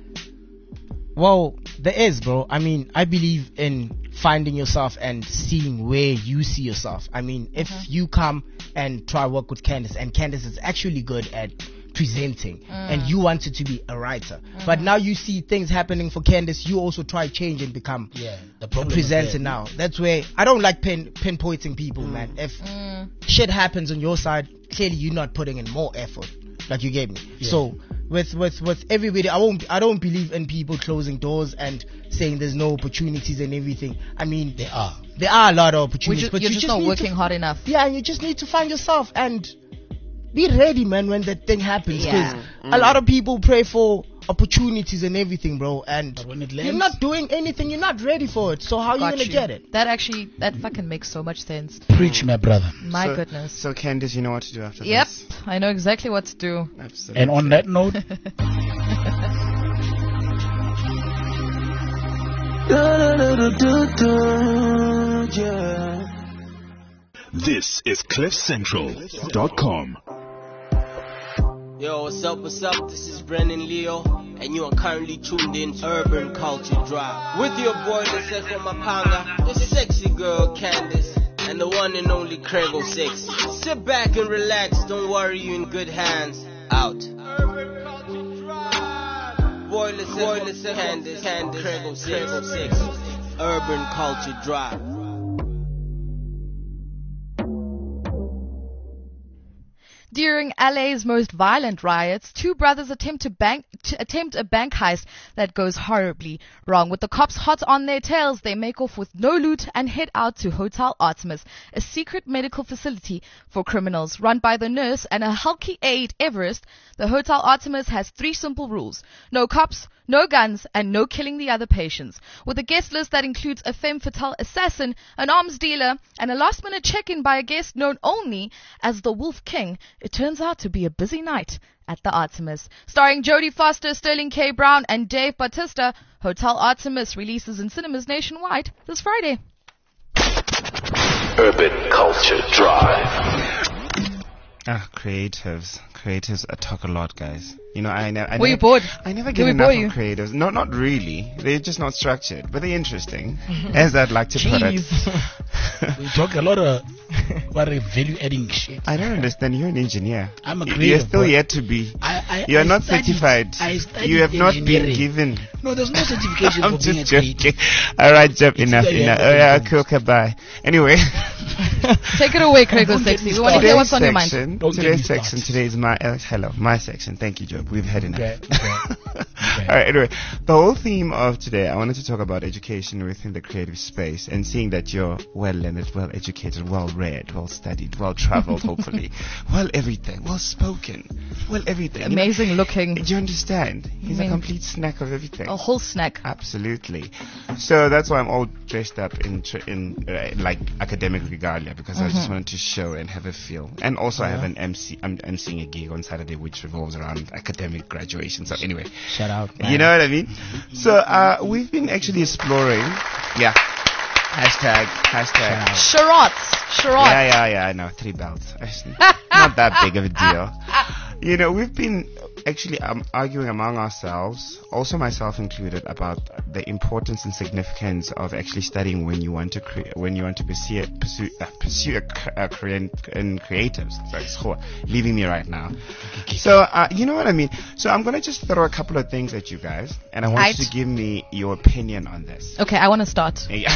Well, there is, bro. I mean, I believe in finding yourself and seeing where you see yourself. I mean, if you come and try work with Candice, and Candice is actually good at presenting, and you wanted to be a writer, but now you see things happening for Candice, you also try change and become Yeah, the a problem is presenter there. now. That's where I don't like pin pinpointing people, man. If shit happens on your side, clearly you're not putting in more effort, like you gave me. Yeah. So with with with everybody, I won't. I don't believe in people closing doors and saying there's no opportunities and everything. I mean, They are. there are a lot of We opportunities, ju- but you're you just, just not need working to, hard enough. yeah, you just need to find yourself and be ready, man, when that thing happens. Because Yeah. a lot of people pray for opportunities and everything, bro, and But when it you're lands- not doing anything. You're not ready for it. So how are you Got gonna you. get it? That actually, that fucking makes so much sense. Preach, my brother. My so, goodness. So Candice, you know what to do after Yep, this. I know exactly what to do. Absolutely. And on that note, This is cliff central dot com. Yo, what's up, what's up? This is Brennan Leo, and you are currently tuned in to Urban Culture Drive. With your boy, the Seko Mapanga, the sexy girl, Candice, and the one and only Craig oh six. Sit back and relax, don't worry, you in good hands. Out. Urban Culture Drive. Boy, the Seko, Candice, Candice, Craig oh six. Urban Culture Drive. During L A's most violent riots, two brothers attempt to, bank, t- attempt a bank heist that goes horribly wrong. With the cops hot on their tails, they make off with no loot and head out to Hotel Artemis, a secret medical facility for criminals. Run by the nurse and a hulky aide Everest, the Hotel Artemis has three simple rules: no cops, no guns, and no killing the other patients. With a guest list that includes a femme fatale assassin, an arms dealer, and a last-minute check-in by a guest known only as the Wolf King, it turns out to be a busy night at the Artemis. Starring Jodie Foster, Sterling K. Brown, and Dave Bautista, Hotel Artemis releases in cinemas nationwide this Friday. Urban Culture Drive. Ah, creatives. Creatives uh, talk a lot, guys. You know, I, ne- I Were never... you bored? I never Did get we enough bore of you? creatives. No, not really. They're just not structured, but they're interesting, as I'd like to put it. We talk a lot of what a value-adding shit. I don't understand. You're an engineer. I'm a Y- creative, You're still but yet to be. I, I, you are I not studied- certified. I studied You have not been engineering. given. No, there's no certification I'm for being a just creative. joking. All right, Jeff. Enough. either you Enough. have Oh it or yeah. you Okay. Okay. Bye. Anyway. Take it away, Craig Don't get Sexy. me We want to started. hear what's on your mind. section, Don't get me today's started. section. Today's my uh, hello. My section. Thank you, Job. We've had enough. Okay, okay, okay. All right. Anyway, the whole theme of today, I wanted to talk about education within the creative space, and seeing that you're well learned, well educated, well read, well studied, well traveled, hopefully, well everything, well spoken, well everything. You know, Amazing looking. do you understand? He's I mean, a complete snack of everything. A whole snack. Absolutely. So that's why I'm all dressed up in tr- in uh, like academic regalia, because I just Mhm. wanted to show and have a feel. And also I have Yeah. an M C. I'm emceeing a gig on Saturday which revolves around academic graduation. So anyway, Shout out. you know what I mean? So uh, we've been actually exploring. Yeah. Hashtag. Hashtag. Sharats. Sharats. Yeah, yeah, yeah. I know. Three belts. It's not that big of a deal. You know, we've been actually um, arguing among ourselves, also myself included, about the importance and significance of actually studying when you want to cre- when you want to pursue pursue, uh, pursue a, c- a career in, in creatives. Sorry, it's ho- leaving me right now. So uh, you know what I mean. So I'm gonna just throw a couple of things at you guys, and I want Right. you to give me your opinion on this. Okay, I want to start. Yeah.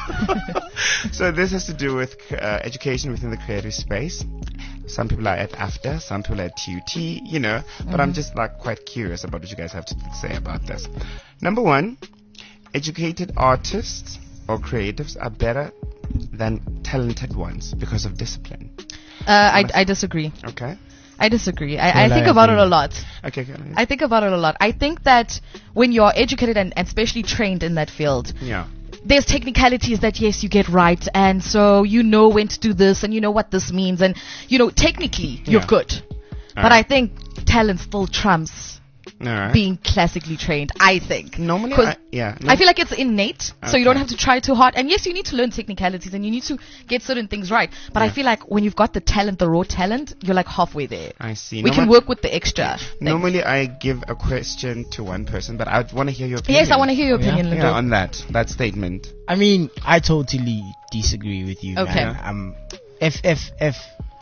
So this has to do with uh, education within the creative space. Some people are at AFTA, some people are at T U T, you know, but I'm Mhm. just like quite curious about what you guys have to say about this. Number one, educated artists or creatives are better than talented ones because of discipline. Uh, I, I disagree. Okay. I disagree. I, I Well, think I about it agree. a lot. Okay, go ahead. I think about it a lot. I think that when you're educated and, and especially trained in that field, Yeah. there's technicalities that yes you get right, and so you know when to do this and you know what this means, and you know technically you're Yeah. good. But Alright. I think talent still trumps Alright. being classically trained, I think. Normally, 'Cause I- yeah, I feel like it's innate, so you don't Okay. have to try too hard. And yes, you need to learn technicalities and you need to get certain things right. But I Yeah. feel like when you've got the talent, the raw talent, you're like halfway there. I see. We can Norma- work with the extra. things. Normally, I give a question to one person, but I want to hear your opinion. Yes, I want to hear your Oh, yeah? opinion, Yeah, Lindo. on that that statement. I mean, I totally disagree with you. Okay. Man. Um, if if if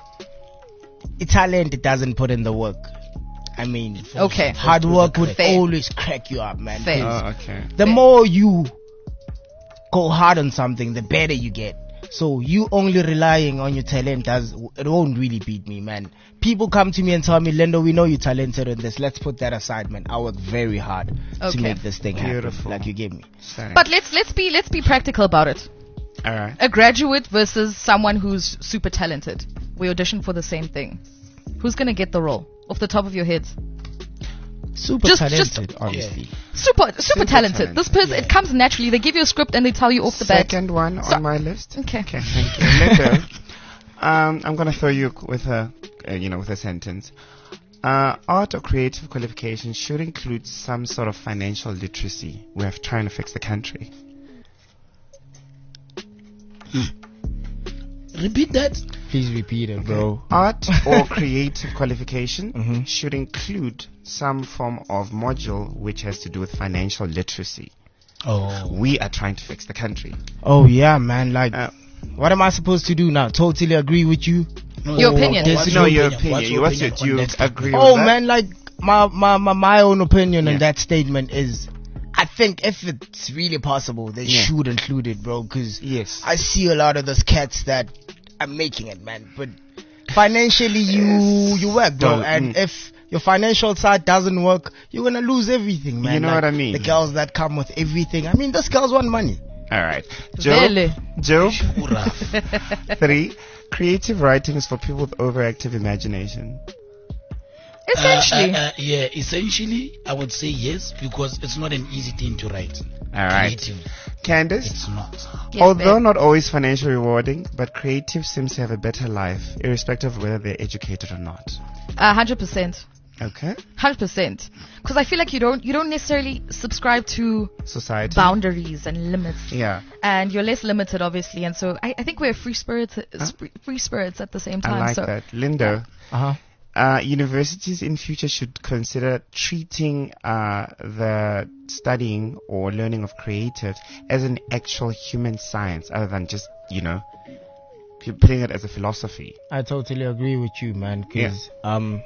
talent it doesn't put in the work, I mean, Okay. hard work would Fair. always crack you up, man. Fair. 'Cause Oh, okay. The Fair. more you go hard on something, the better you get. So you only relying on your talent does it won't really beat me, man. People come to me and tell me, Lendo, we know you're talented in this. Let's put that aside, man. I work very hard Okay. to make this thing happen. Beautiful. Like you gave me. Sorry. But let's let's be let's be practical about it. all right. A graduate versus someone who's super talented. We audition for the same thing. Who's gonna get the role? Off the top of your heads. Super Just- talented, just- obviously. Super super, Super talented. This person talented, it comes naturally. They give you a script and they tell you off the bat. Second one So- on my list. Okay. Okay, thank you. Linda, um, I'm gonna throw you with a, uh, you know, with a sentence. Uh, art or creative qualifications should include some sort of financial literacy. We're trying to fix the country. Repeat that. Please repeat it, bro. Art or creative qualification Mhm. should include some form of module which has to do with financial literacy. Oh. We are trying to fix the country. Oh yeah, man. Like, Uh, what am I supposed to do now? Totally agree with you. Your opinion. this What's is no, your your opinion? opinion. What's your What's your, opinion do on you that topic? agree Oh with that? man, like my my my, my own opinion Yeah. on that statement is, I think if it's really possible, they Yeah. should include it, bro. Because Yes. I see a lot of those cats that are making it, man. But financially, you Yes. you work, bro. Don't- And mm. if your financial side doesn't work, you're gonna lose everything, man. You know Like, what I mean? The girls that come with everything. I mean, those girls want money. All right. Joe, Really? Joe, three, creative writing is for people with overactive imagination. Essentially. Uh, uh, uh, yeah, essentially, I would say yes, because it's not an easy thing to write. All right. Creative. Candace, It's not. Yes, although babe. not always financially rewarding, but creative seems to have a better life, irrespective of whether they're educated or not. A hundred percent. Okay. Hundred percent. Because I feel like you don't you don't necessarily subscribe to Society. boundaries and limits. Yeah. And you're less limited, obviously. And so I, I think we're free spirits, uh, free, free spirits at the same time. I like so that. Lindo, Uh huh. uh, universities in future should consider treating uh, the studying or learning of creatives as an actual human science, other than just, you know, p- putting it as a philosophy. I totally agree with you, man. Cause um,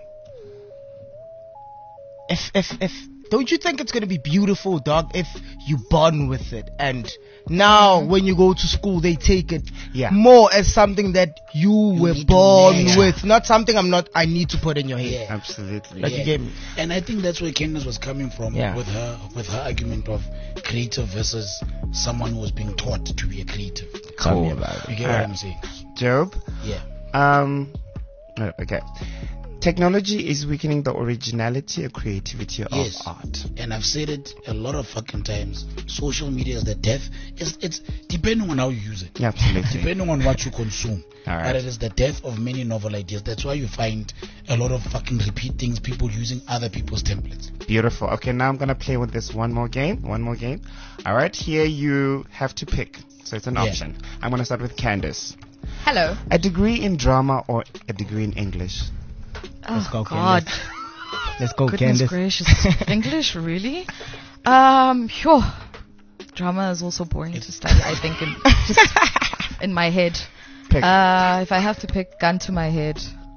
if if if don't you think it's gonna be beautiful, dog? If you bond with it, and now when you go to school, they take it Yeah. more as something that you, were need to born learn. with, not something I'm not. I need to put in your head. Yeah. Absolutely. Like you get me? And I think that's where Candace was coming from Yeah. with her with her argument of creative versus someone who was being taught to be a creative. Tell me Cool. about it. You get Alright. what I'm saying? Job, Yeah. um, oh, okay. Technology is weakening the originality and creativity Yes. of art. And I've said it a lot of fucking times. Social media is the death. It's, it's depending on how you use it. Yeah, absolutely. Depending on what you consume. All right. But it is the death of many novel ideas. That's why you find a lot of fucking repeat things, people using other people's templates. Beautiful. Okay, now I'm gonna play with this one more game. One more game. All right, here you have to pick. So it's an Yeah. option. I'm gonna start with Candace. hello. A degree in drama or a degree in English? Let's Oh go, God. Candace. Let's go, Goodness Candace. gracious. English, really? Um, phew. Drama is also boring to study, I think, in, just in my head. Pick. Uh, if I have to pick gun to my head,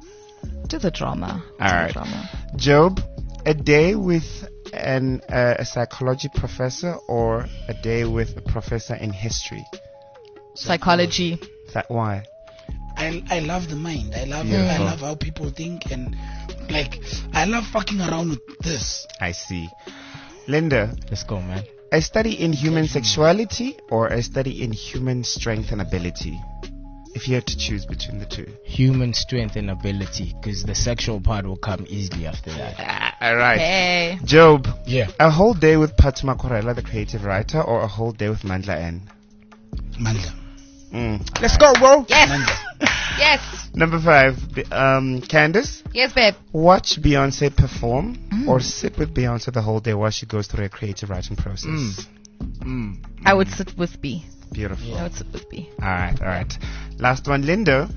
do the drama. All Do the right. drama. Job, a day with an uh, a psychology professor or a day with a professor in history? Psychology. That why? I, I love the mind. I love I Beautiful. love how people think, and like I love fucking around with this. I see. Linda, Let's go, man. a study in human sexuality or a study in human strength and ability? If you had to choose between the two. Human strength and ability, because the sexual part will come easily after that. Ah, all right. Hey. Job, Yeah, a whole day with Patma Korela, the creative writer, or a whole day with Mandla N? Mandla. Mm. Let's go, bro. Yes. Mandla. Yes. Number five, B- um, Candace, Yes, babe. watch Beyonce perform or sit with Beyonce the whole day while she goes through a creative writing process. Mm. I would sit with B. Beautiful. I would sit with B. All right, all right. Last one, Linda.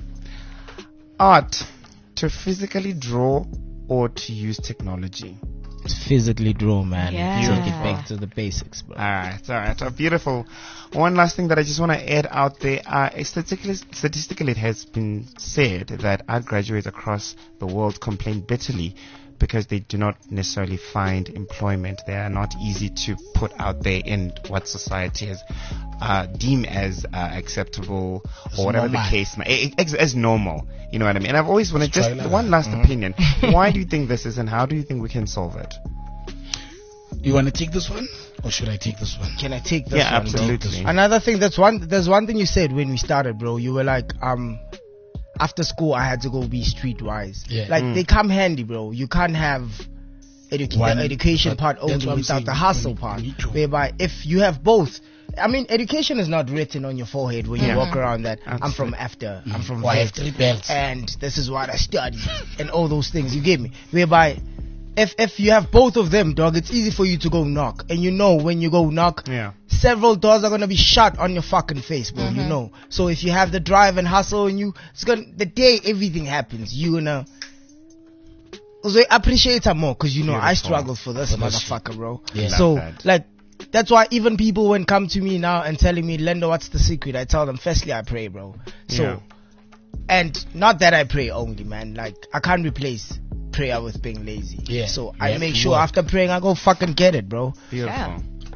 Art, to physically draw or to use technology? Physically draw, man. Yeah. Take it back to the basics, bro. All right, all right. Oh, beautiful. One last thing that I just want to add out there. Uh, statistically, statistically, it has been said that art graduates across the world complain bitterly because they do not necessarily find employment. They are not easy to put out there in what society has uh, deemed as uh, acceptable As or whatever normal. the case may eh, eh, as normal. You know what I mean? And I've always wanted Let's just try that. one last Mhm. opinion. Why do you think this is, and how do you think we can solve it? You want to take this one, or should I take this one? Can I take this Yeah, one, bro? absolutely. Another thing, that's one. There's one thing you said when we started, bro. You were like, um, after school I had to go be streetwise. Yeah. Like Mm. they come handy, bro. You can't have edu- One- the education but part that's only what I'm without saying. the hustle We- we part. need to- Whereby if you have both. I mean, education is not written on your forehead when you Yeah. walk around that I'm from Absolutely. after, I'm from Or I have vet, three belts. and this is what I study, and all those things. You get me? Whereby, if if you have both of them, dog, it's easy for you to go knock, and you know when you go knock, Yeah. several doors are gonna be shut on your fucking face, bro. You know. So if you have the drive and hustle, and you, it's gonna the day everything happens, you gonna. So I appreciate it more, cause you know I Beautiful. struggled for this For this motherfucker, bro. Yeah. So Love that. like. That's why even people when come to me now and telling me, Lendo, what's the secret? I tell them, firstly, I pray, bro. So, Yeah. and not that I pray only, man. Like, I can't replace prayer with being lazy. Yeah. So You I have make to sure work. after praying, I go fucking get it, bro. Beautiful. Yeah.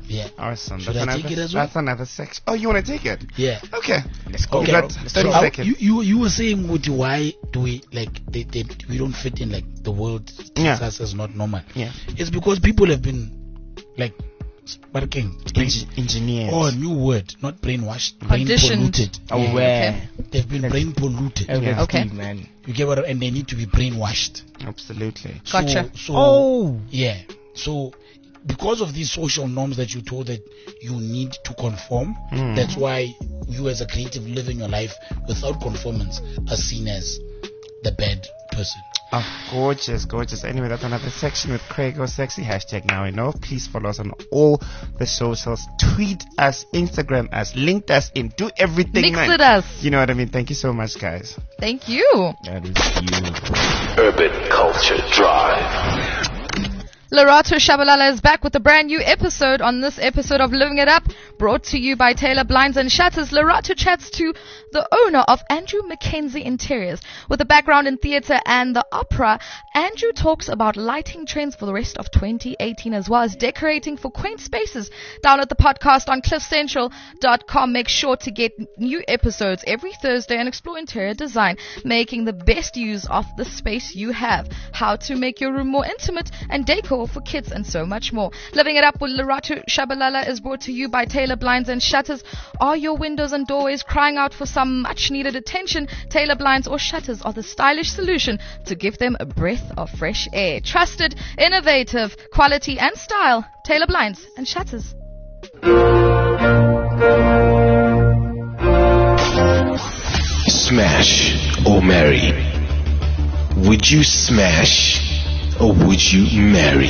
Yeah. Awesome. Should that's I another, take it as well? That's another section. Oh, you want to take it? Yeah. Okay. Let's go. Okay. bro. Got Let's thirty go. Uh, seconds. you, you you were saying Muti, why do we like they, they we don't fit in, like the world sees Yeah. us as not normal. Yeah. It's because people have been like working Eng- engineers. oh new word, not brainwashed, brain Conditioned. polluted. Aware. They've been brain polluted. Oh, that's Okay. deep, man. You get what I- and they need to be brainwashed. Absolutely. Gotcha. So, so Oh. yeah. So because of these social norms that you told that you need to conform, Mm. that's why you as a creative living your life without conformance are seen as the bad person. Oh, gorgeous, gorgeous. Anyway, that's another section with Craig or Sexy. Hashtag now I know. Please follow us on all the socials. Tweet us, Instagram us, link us in, do everything, Mix man. it us. You know what I mean? Thank you so much, guys. Thank you. That is beautiful. Urban Culture Drive. Lerato Shabalala is back with a brand new episode. On this episode of Living It Up, brought to you by Taylor Blinds and Shutters, Lerato chats to the owner of Andrew Mackenzie Interiors. With a background in theatre and the opera, Andrew talks about lighting trends for the rest of twenty eighteen as well as decorating for quaint spaces. Download the podcast on cliff central dot com. Make sure to get new episodes every Thursday and explore interior design, making the best use of the space you have, how to make your room more intimate, and decor for kids, and so much more. Living It Up with Lerato Shabalala is brought to you by Taylor Blinds and Shutters. Are your windows and doorways crying out for some much needed attention? Taylor Blinds or Shutters are the stylish solution to give them a breath of fresh air. Trusted, innovative, quality and style. Taylor Blinds and Shutters. Smash or marry? Would you smash or would you marry?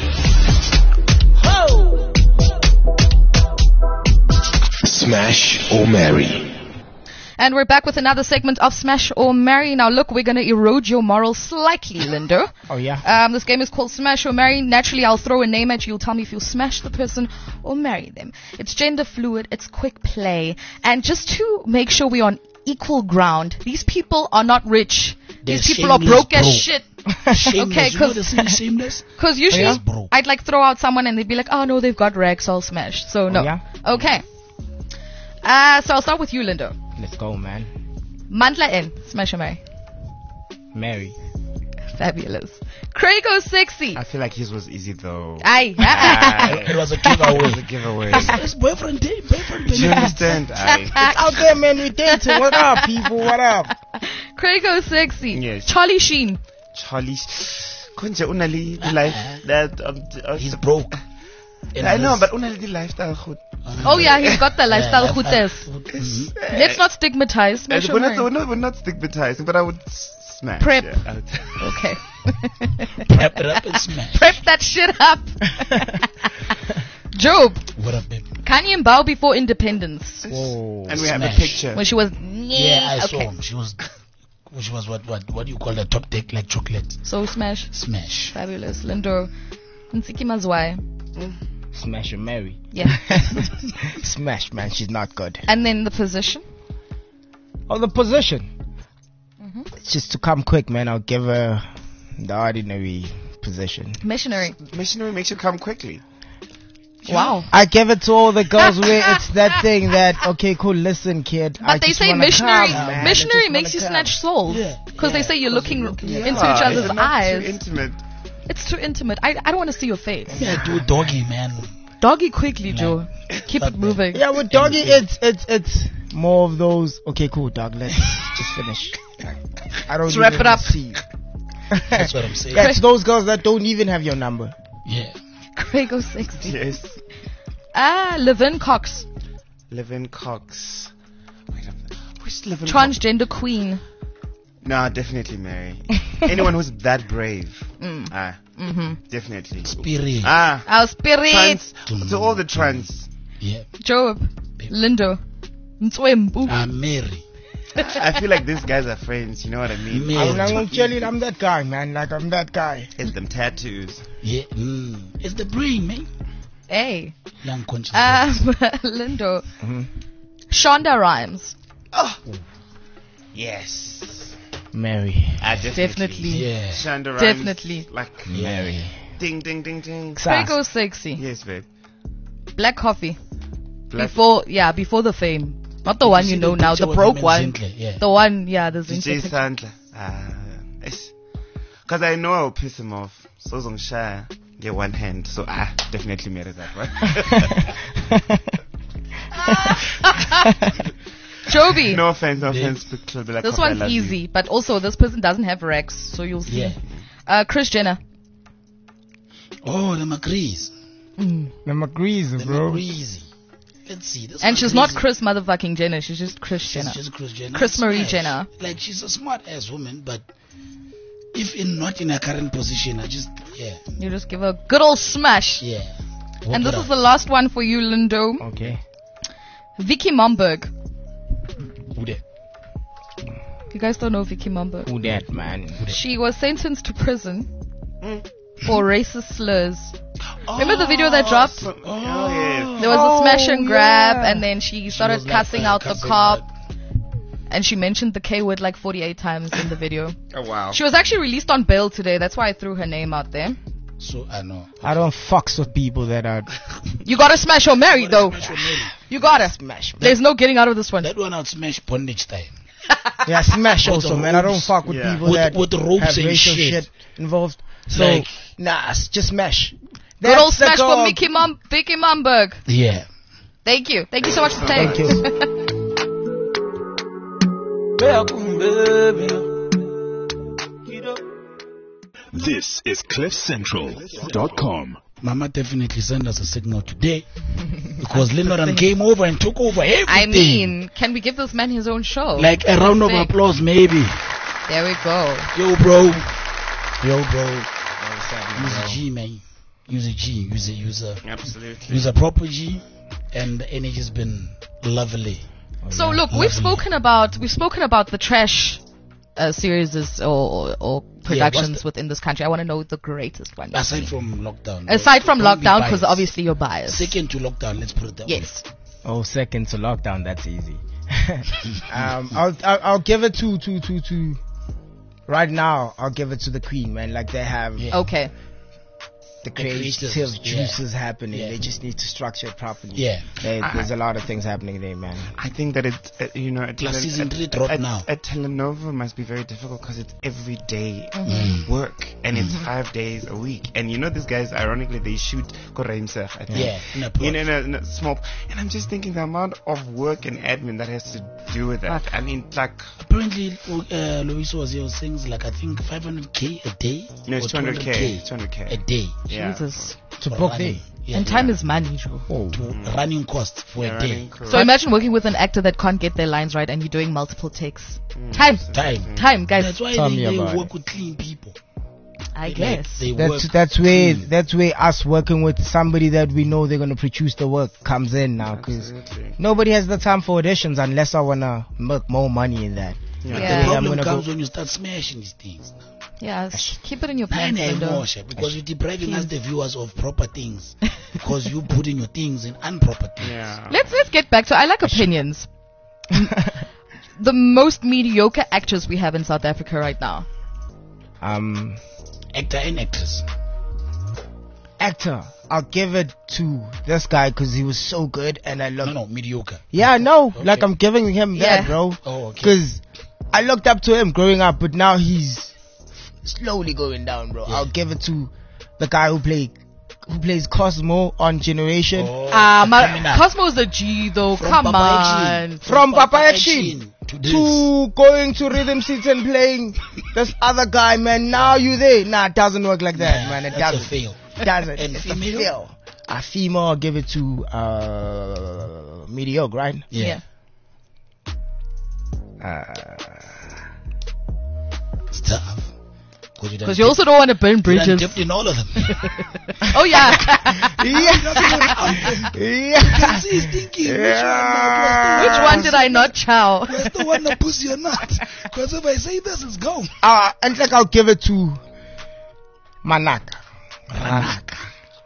Smash or marry? And we're back with another segment of Smash or Marry. Now look, we're going to erode your morals slightly, Lindo. Oh, yeah? Um, this game is called Smash or Marry. Naturally, I'll throw a name at you. You'll tell me if you'll smash the person or marry them. It's gender fluid. It's quick play. And just to make sure we're on equal ground, these people are not rich. They're These people are shameless broke as broke. shit. Shameless. Okay, You know 'cause- the saying shameless? Because usually Yeah. Bro. I'd like throw out someone and they'd be like, oh no, they've got rags, so I'll smash. So no. Oh, yeah? Okay. Uh, so I'll start with you, Lindo. Let's go, man. Mantla N, smash or marry? Mary. Fabulous. Craig O Sexy. I feel like his was easy though. Aye. Aye. It was a giveaway. It was a giveaway. It's boyfriend day, boyfriend day. Do you understand? Aye. Out there, man. We dating. What up, people? What up? Craig O Sexy. Yes. Charlie Sheen. Charlie. Konje unali the life that um, uh, He's broke. I know, but unali the lifestyle good. Oh yeah, he's got the lifestyle Yeah, goodness. Mhm. Let's not stigmatize. Smash or We're not, marry? we're, not, we're not stigmatizing, but I would s- smash. Prep. Yeah, I would- Okay. Prep it up and smash. Prep that shit up. Job. What up, babe? Kanye and Bao before independence. Whoa. And we have a Smash. picture. When she was Yeah, I saw okay. him. She was, she was what, what, what do you call that? Top deck like chocolate. So smash. Smash. Fabulous. Lindo. Nsiki Mazwai. Smash or marry? Yeah. Smash, man. She's not good. And then the position. Oh, the position. Mm-hmm. Just to come quick, man. I'll give her the ordinary position. Missionary. Missionary makes you come quickly. Wow. I give it to all the girls where it's that thing that, okay, cool, listen, kid. I But they just say wanna missionary come, man. I missionary just makes you wanna snatch souls. Yeah. Because they Yeah, say you're 'cause looking you're looking into at- each Ah, other's is it not eyes. Too intimate. It's too intimate. I, I don't want to see your face. Yeah, do doggy, man. Doggy quickly, Joe. Keep it moving. Yeah, with doggy, it's it's it's more of those. Okay, cool, dog. Let's just finish. I don't Let's wrap even it up. See. That's what I'm saying. Yeah, it's those girls that don't even have your number. Yeah. Craig O Sexy. Yes. Ah, Levin Cox. Levin Cox. Wait, I'm- who's Levin Cox? Transgender queen. Nah, definitely Mary. Anyone who's that brave. Mm. Ah, Mm-hmm. definitely. Spirit. Ah, Our spirit. trans. To all the trans. Yeah. Job. Lindo. Mtswembu. I'm Mary. I feel like these guys are friends. You know what I mean? Mary. I'm not gonna tell you, I'm that guy, man. Like I'm that guy. It's them tattoos. Yeah. Mm. It's the brain, man. Hey. Young conscious. Um, Lindo. Mm-hmm. Shonda Rhimes. Oh. Yes. Mary. Ah, definitely. Definitely. Yeah. Shonda Rhimes, Definitely. Like Mary. ding, ding, ding, ding. Craig O Sexy. Yes, babe. Black coffee. Black- Before, yeah, before the fame. Not the one you know now, the broke one. Yeah. The one, yeah, the D J Zinhle. picture. Sandler. Ah, because I know I'll piss him off. So I'm shy. Get one hand. So I definitely marry that one. Joby. No offense, no offense. but Black This Coffee, I one's love you. easy, but also this person doesn't have Rex, so you'll see. Yeah. Uh, Kris Jenner. Oh, the McCrees. The McGrees, The bro. McCreezy. Let's see. This And one she's not crazy. Chris motherfucking Jenner, she's just Kris She's Jenner. just Kris Jenner. Chris Marie Smash. Jenner. Like, she's a smart ass woman, but if in not in her current position, I just, yeah. You just give her a good old smash. Yeah. And Whoop this it is up. the last one for you, Lindo. Okay. Vicky Momberg. Who that? You guys don't know Vicky Momberg? Who that, man? She was sentenced to prison for racist slurs. Remember the video that dropped? Oh, yeah. There was a smash and Oh, grab, yeah. and then she started was like, cussing uh, out the cussing cop, out. and she mentioned the K word like forty-eight times in the video. Oh, wow. She was actually released on bail today. That's why I threw her name out there. So, I know. I don't fucks with people that are You gotta smash or marry, though. Smash or marry. You gotta. smash. There's no getting out of this one. That one out smash bondage time. Yeah, smash With also, the man. I don't ropes. fuck with Yeah. people With- that with the ropes have and racial shit. shit involved. So, Like- nah, s- just smash. Good That's old the smash for goal. Mickey Mom, Vicky Momberg. Yeah. Thank you. Thank you so much for playing. Thank you. This is cliff central dot com. Mama definitely sent us a signal today because Lindoran came over and took over everything. I mean, can we give this man his own show? like a round of Sick. applause, maybe. There we go. Yo, bro. Yo, bro. Use a G, man. Use a G. Use a use a Absolutely. use a proper G, and the energy's been lovely. So look, we've spoken about we've spoken about the trash uh, series or, or, or productions what's the- within this country. I want to know the greatest one. you've Aside seen. from lockdown. aside from Don't be lockdown, because biased. obviously you're biased. Second to lockdown, let's put it that Yes. Oh, second to lockdown. That's easy. um, I'll, I'll I'll give it to to to to. Right now, I'll give it to the Queen, man. Like they have Yeah. Okay. the creative, creative yeah. juices happening. Yeah. They just need to structure it properly. Yeah. There- I- there's a lot of things happening there, man. I think that it, uh, you know, a, Plus tele- season a- three drop a- now. a telenova must be very difficult because it's every day Mm. work and it's five days a week. And you know, these guys, ironically, they shoot Koreimsef, I think. Yeah, in a in, in, a, in a small. And I'm just thinking the amount of work and admin that has to do with that. I mean, like, Apparently, uh, Luis was here saying like I think five hundred k a day. no, it's or two hundred K. two hundred a K. day. Yeah. Jesus. To For book running. day. Yeah, And time is money, Joe. Oh. to running costs for Yeah, a day. running crew. So imagine working with an actor that can't get their lines right and you're doing multiple takes. Time. Time. Time, guys. That's why Tell they, me they about work it. with clean people. I Like, guess. they work That's that's where clean. that's where us working with somebody that we know they're gonna produce the work comes in now, because Absolutely. nobody has the time for auditions unless I wanna make more money in that. Yeah. Yeah. The I'm problem gonna comes go- when you start smashing these things. Yeah, s- keep it in your Nine pants, and Lindo. more, Sha, because you're depriving us the viewers of proper things because you putting your things in improper things. Yeah. Let's let's get back to I like opinions. The most mediocre actors we have in South Africa right now. Um, Actor and actress. actor, I'll give it to this guy because he was so good, and I love. No, no, mediocre. Yeah, I know. Okay. Like I'm giving him Yeah. that, bro. Oh, okay. Because I looked up to him growing up, but now he's slowly going down, bro. Yeah. I'll give it to the guy who played who plays Cosmo on Generation. Oh, Ah, my criminal. Cosmo's a G though. From Come Papa on. Action. From Papa Papa Action Action to this. to going to Rhythm City and playing this other guy, man. Now you there? Nah, it doesn't work like that, Nah, man. It that's doesn't. a fail. Doesn't. And it's female? a fail. A female, I'll give it to uh, mediocre, right? Yeah. Uh, It's tough. Because you also don't want to burn bridges. dipped in all of them. Oh yeah. yeah. yeah. See, he's thinking, Yeah. Which one did I not chow? Where's the one that pussy or not? Because if I say this, it's gone. Uh, and like I'll give it to Manaka. Ranaka.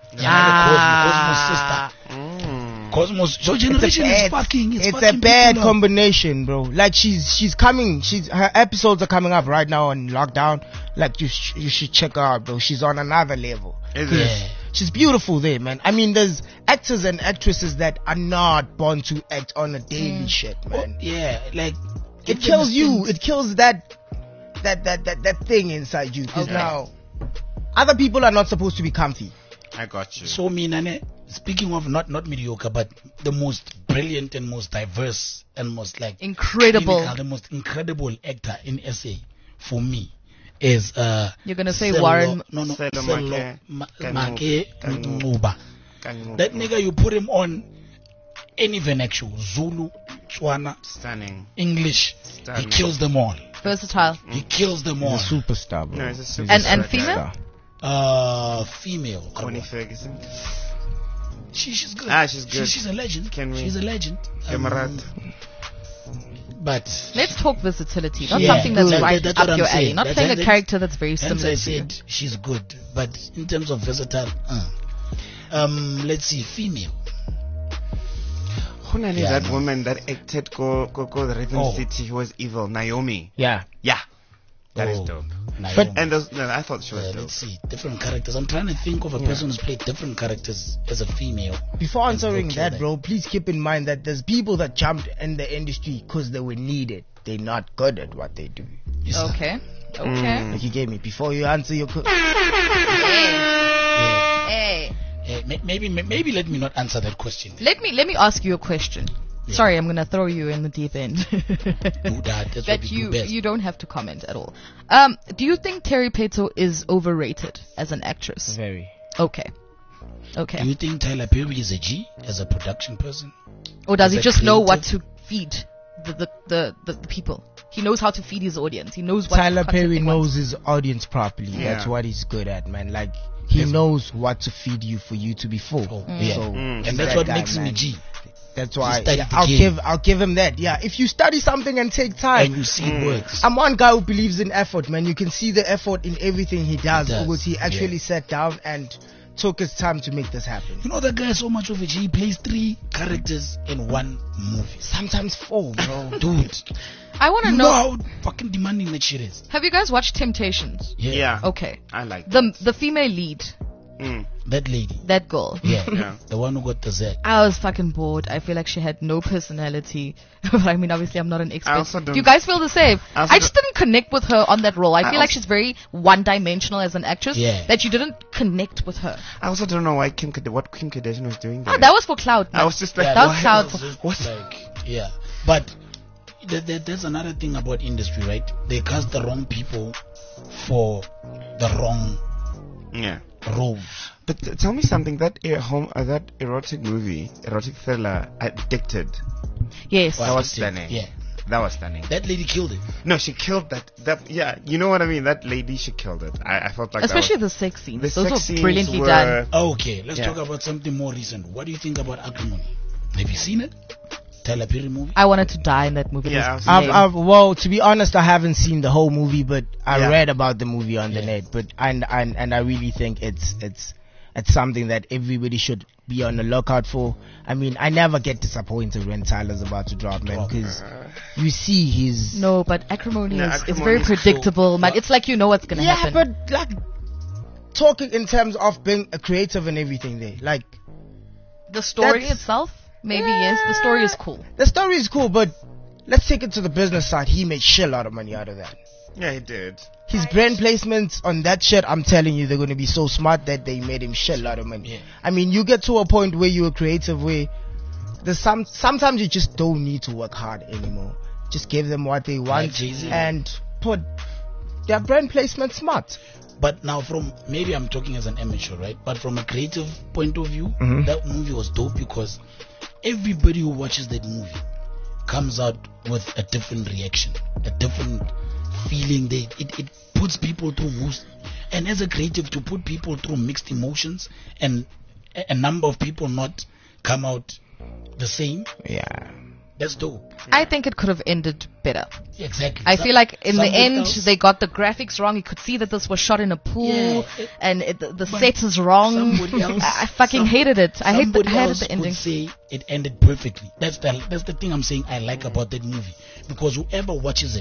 Ah. Cosmo's sister. Cosmos. Your generation It's a is bad- fucking. It's, It's fucking a bad people up. combination, bro. Like she's she's coming. She's her episodes are coming up right now on lockdown. Like you sh- you should check her out, bro. She's on another level. Is Yeah. it? she's beautiful there, man. I mean, there's actors and actresses that are not born to act on a daily Mm. shit, man. Oh, yeah, like It kills you. It kills that that that that, that thing inside you. Because Okay. now other people are not supposed to be comfy. I got you. So me, Nane, speaking of not not mediocre, but the most brilliant and most diverse and most like Incredible. clinical, the most incredible actor in S A for me is uh. You're gonna say Sello- Warren- No, no, Sello Sello Make- Ma- Kanu- Make Kanu- Ngcuba. Kanu- That nigga, you put him on any vernacular, Zulu, Tswana, Stunning. English, Stunning. he kills them all. Versatile. He kills them all. He's a superstar, bro. No, he's a He's super- And and superstar. female? Uh, female. Connie Ferguson. She, she's good. Ah, she's She- good. she's a legend. Can we- She's a legend. Kamarat. Um, but Let's talk versatility, not Yeah. something that's That- right that's up what I'm your alley. saying. Not That- playing that- a character that's very hence similar I to you. said she's good, but in terms of versatile, uh, um, let's see, female. Who knows Yeah, that no. woman that acted go go go the Raven Oh. City who was evil? Naomi. Yeah. Yeah. That is Oh, dope. Naomi. And those, no, I thought she was Uh, dope. let's see, different characters. I'm trying to think of a Yeah. person who's played different characters as a female. Before answering Okay, that, then. bro, please keep in mind that there's people that jumped in the industry because they were needed. They're not good at what they do. Yes, sir. Okay. Okay. Like you gave me before you answer your question. Yeah. Hey. Yeah, may- maybe may- maybe let me not answer that question. Let me let me ask you a question. Yeah. Sorry, I'm gonna throw you in the deep end. Do that. That's what that we you do best. you don't have to comment at all. Um, do you think Terry Peto is overrated as an actress? Very. Okay. Okay. Do you think Tyler Perry is a G as a production person? Or does as he a just know what creative? to feed the the, the, the, the people? He knows how to feed his audience. He knows what Tyler content Perry they want. knows his audience properly. Yeah. That's what he's good at, man. Like he Yes. knows what to feed you for you to be full. Oh, Mm. yeah. So, Mm. he's And that's that what guy, makes him a man. G. That's why studied yeah, the I'll game. give I'll give him that. Yeah, if you study something and take time. And you see it works. I'm one guy who believes in effort, man. You can see the effort in everything he does. He does, Because he actually yeah. sat down and took his time to make this happen. You know that guy is so much of a G. He plays three characters in one movie. Sometimes four, bro. Dude, I want to you know. know how fucking demanding that shit is. Have you guys watched Temptations? Yeah. Okay. I like The the female lead, Mm. That lady. that girl. Yeah. Yeah. The one who got the Z. I was fucking bored. I feel like she had no personality. But I mean, obviously, I'm not an expert. also Do don't- you guys feel the same? I also I just didn't connect with her on that role. I I feel like also- she's very one-dimensional as an actress. Yeah. That you didn't connect with her. I also don't know why Kim Kard- what Kim Kardashian was doing there. Oh, that was for cloud. I was just like, Yeah, that was why cloud. was it What? Like, yeah. But th- th- there's another thing about industry, right? They cast the wrong people for the wrong yeah. roles. But t- tell me something. That er- home, uh, that erotic movie, erotic thriller, Addicted. Yes. That was Addicted, stunning. Yeah. That was stunning. That lady killed it. No, she killed that. That yeah, you know what I mean. That lady, she killed it. I, I felt like Especially that the sex scenes. was, the Those sex were scenes brilliantly were, done. Okay, let's Yeah. talk about something more recent. What do you think about Acrimony? Have you seen it? Tyler Perry movie? I wanted to die in that movie. It Yeah, was I've, lame. I've, well, to be honest, I haven't seen the whole movie, but I Yeah. read about the movie on the Yeah. net. But and, and and I really think it's it's it's something that everybody should be on the lookout for. I mean, I never get disappointed when Tyler's about to drop, man, Drop. because you see his No, but acrimony No, is, is acrimony very is predictable, man. But- It's like you know what's gonna yeah, happen. but like talking in terms of being a creative and everything, there, like the story that's- itself, maybe yes. The story is cool. the story is cool, but let's take it to the business side. He made shit lot of money out of that. Yeah, he did. His brand placements on that shit, I'm telling you, they're going to be so smart that they made him shit lot of money. Yeah. I mean, you get to a point where you're creative where there's some, sometimes you just don't need to work hard anymore. Just give them what they want Jay-Z. and put their brand placement smart. But now from, maybe I'm talking as an amateur, right? But from a creative point of view, Mhm. that movie was dope because everybody who watches that movie comes out with a different reaction, a different feeling. They, it, it puts people through most, and as a creative, to put people through mixed emotions and a, a number of people not come out the same, Yeah. that's dope. I think it could have ended better. Exactly. I Some- feel like in the something end else- they got the graphics wrong. You could see that this was shot in a pool, Yeah, it- and it, the, the but set is wrong. somebody else- I, I fucking some- hated it. I hate the, Somebody I hated else the ending. would say it ended perfectly. That's the that's the thing I'm saying I like about that movie, because whoever watches it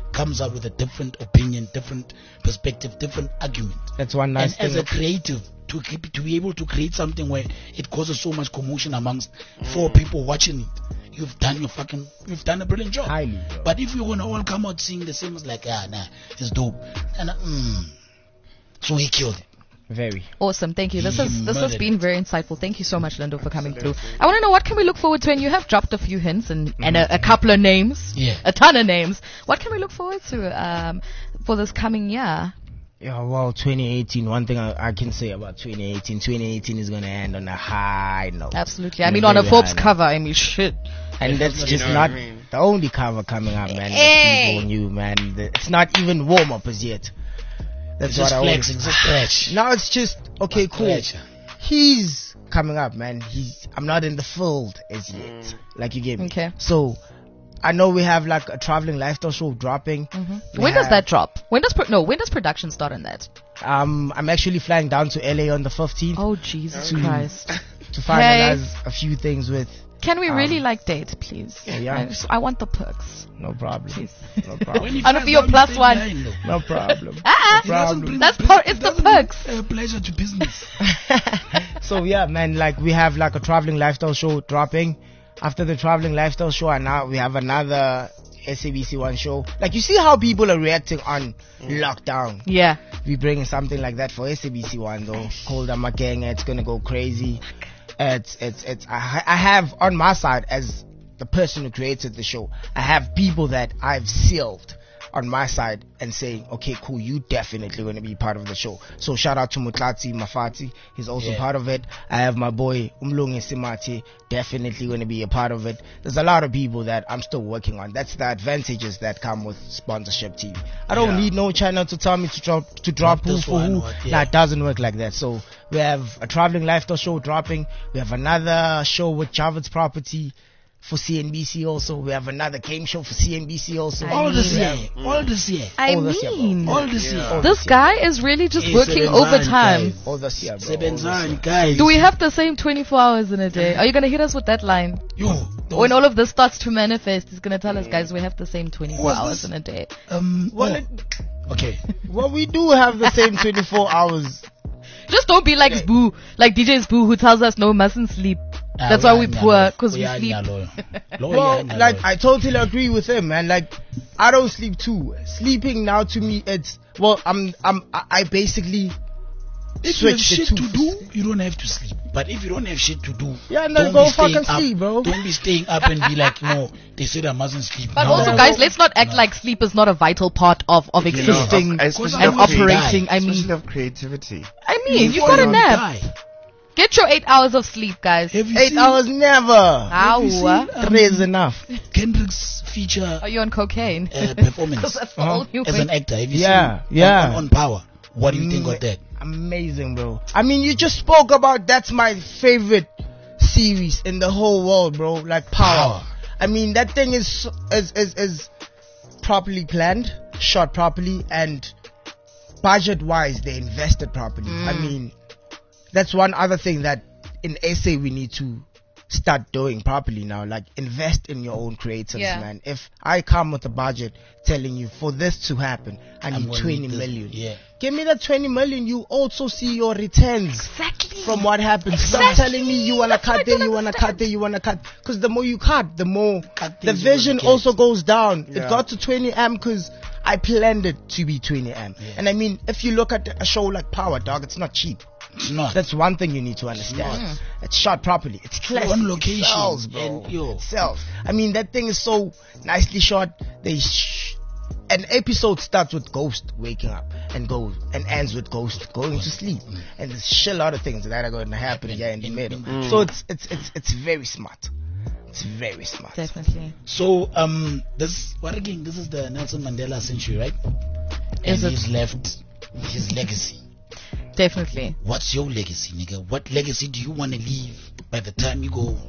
comes out with a different opinion, different perspective, different argument. That's one nice and thing. as a creative, to keep, to be able to create something where it causes so much commotion amongst four people watching it, you've done your fucking, you've done a brilliant job. Highly, bro. But if you're gonna all come out seeing the same, it's like, ah, nah, it's dope. And uh, mm, so he killed it. Very awesome. Thank you. This He has this has murdered been very insightful. Thank you so much, Lindo, for coming through. I want to know, what can we look forward to? And you have dropped a few hints and, and a, a couple of names. Yeah. A ton of names. What can we look forward to um, for this coming year? Yeah, well, twenty eighteen, one thing I, I can say about twenty eighteen, twenty eighteen is going to end on a high note. Absolutely. I On mean, a on a very Forbes high note. cover, I mean, shit. And that's just know not what I mean? the only cover coming up, man. Hey. That people knew, man. The- It's not even warm-up as yet. That's It's what just I always... flexing, it's a stretch. Now it's just, okay, But cool. stretch. He's coming up, man. He's, I'm not in the fold as yet. Like, you get me? Okay. So, I know we have like a traveling lifestyle show dropping. We When does have- that drop? When does pro- no? When does production start on that? Um, I'm actually flying down to L A on the fifteenth Oh Jesus to, Christ! to finalize a few things with. Can we Um, really like date, please? yeah. I, just- I want the perks. No problem. Please. No When problem. he I don't flies feel your down, plus he one. stays behind, though. No problem. Ah, It doesn't problem. bring That's bus- part- it it's the doesn't bring, perks. uh, pleasure to business. So yeah, man, like we have like a traveling lifestyle show dropping. After the traveling lifestyle show, and now we have another S A B C One show. Like, you see how people are reacting on lockdown. Yeah. We bringing something like that for S A B C One though. Called Amakenge. It's gonna go crazy. It's it's it's. I, ha- I have on my side, as the person who created the show, I have people that I've sealed on my side and saying, okay, cool, you definitely going to be part of the show. So shout out to Mutlatsi Mafati, he's also Yeah. part of it. I have my boy Umlungi Simati, definitely going to be a part of it. There's a lot of people that I'm still working on. That's the advantages that come with sponsorship T V. I don't Yeah. need no channel to tell me to drop to drop Drop who this for one, who. what, yeah. Nah, it doesn't work like that. So we have a traveling lifestyle show dropping. We have another show with Javits Property for C N B C also. We have another game show for C N B C also. I All this We year, have- all this year, I All this year, bro. mean, all this year. all this this year. guy is really just Yes, working seven overtime. nine, All this year, bro. Seven All this year. nine, guys. Do we have the same twenty-four hours in a day? Are you gonna hit us with that line? Yo, When all of this starts to manifest, he's gonna tell us, guys, we have the same twenty-four What's hours this? in a day. um, Well, oh, it- okay. Well, we do have the same twenty-four hours. Just don't be like Boo, like D J Boo, who tells us no, mustn't sleep. Ah, That's we why are we in poor, yellow. because we are in sleep. yellow. Low Well, in yellow. like, I totally agree with him, man. Like, I don't sleep too. Sleeping now to me, it's, well, I'm, I'm, I I basically if you have switched the shit two. to do, you don't have to sleep. But if you don't have shit to do, Yeah, and then don't go be staying fucking up, sleep, bro. Don't be staying up and be like, no, they said I mustn't sleep. But no. also, guys, let's not act like sleep is not a vital part of, of You know, existing of- especially and of creati- operating. I especially mean, of creativity. I mean, you Before got a you nap. die. Get your eight hours of sleep, guys. Have you Eight seen, hours never. Ow. you seen, um, Three is enough. Kendrick's feature Are you on cocaine? uh, performance That's the Uh-huh. whole new as way. an actor? Have you Yeah, seen yeah. On, on, on Power? What do you think of that? Amazing, bro. I mean, you just spoke about that's my favorite series in the whole world, bro. Like Power. Power. I mean, that thing is is is, is properly planned, shot properly, and budget-wise, they invested properly. I mean, that's one other thing that in S A we need to start doing properly now. Like, invest in your own creatives, Yeah. man. If I come with a budget telling you for this to happen, I I'm need gonna twenty need this. million. Yeah. Give me that twenty million. You also see your returns Exactly. from what happens. Stop Exactly. telling me you wanna That's what I cut there, don't you wanna understand. cut there, you wanna cut. Because the more you cut, the more Cut the things you vision wanna get. also goes down. Yeah. It got to twenty M because I planned it to be twenty M. Yeah. And I mean, if you look at a show like Power, dog, it's not cheap. It's not. That's one thing you need to understand. not. It's shot properly. It's classic. on It location. sells, bro. And, yo. It sells. I mean, that thing is so nicely shot. They sh- an episode starts with Ghost waking up and goes and ends with Ghost going to sleep. And there's a shit lot of things that are going to happen here in the in- middle. in- So it's it's it's it's very smart. It's very smart. Definitely. So, um, this, what again? This is the Nelson Mandela century, right? Is and it? he's left his legacy. Definitely. What's your legacy, nigga? What legacy do you want to leave by the time you go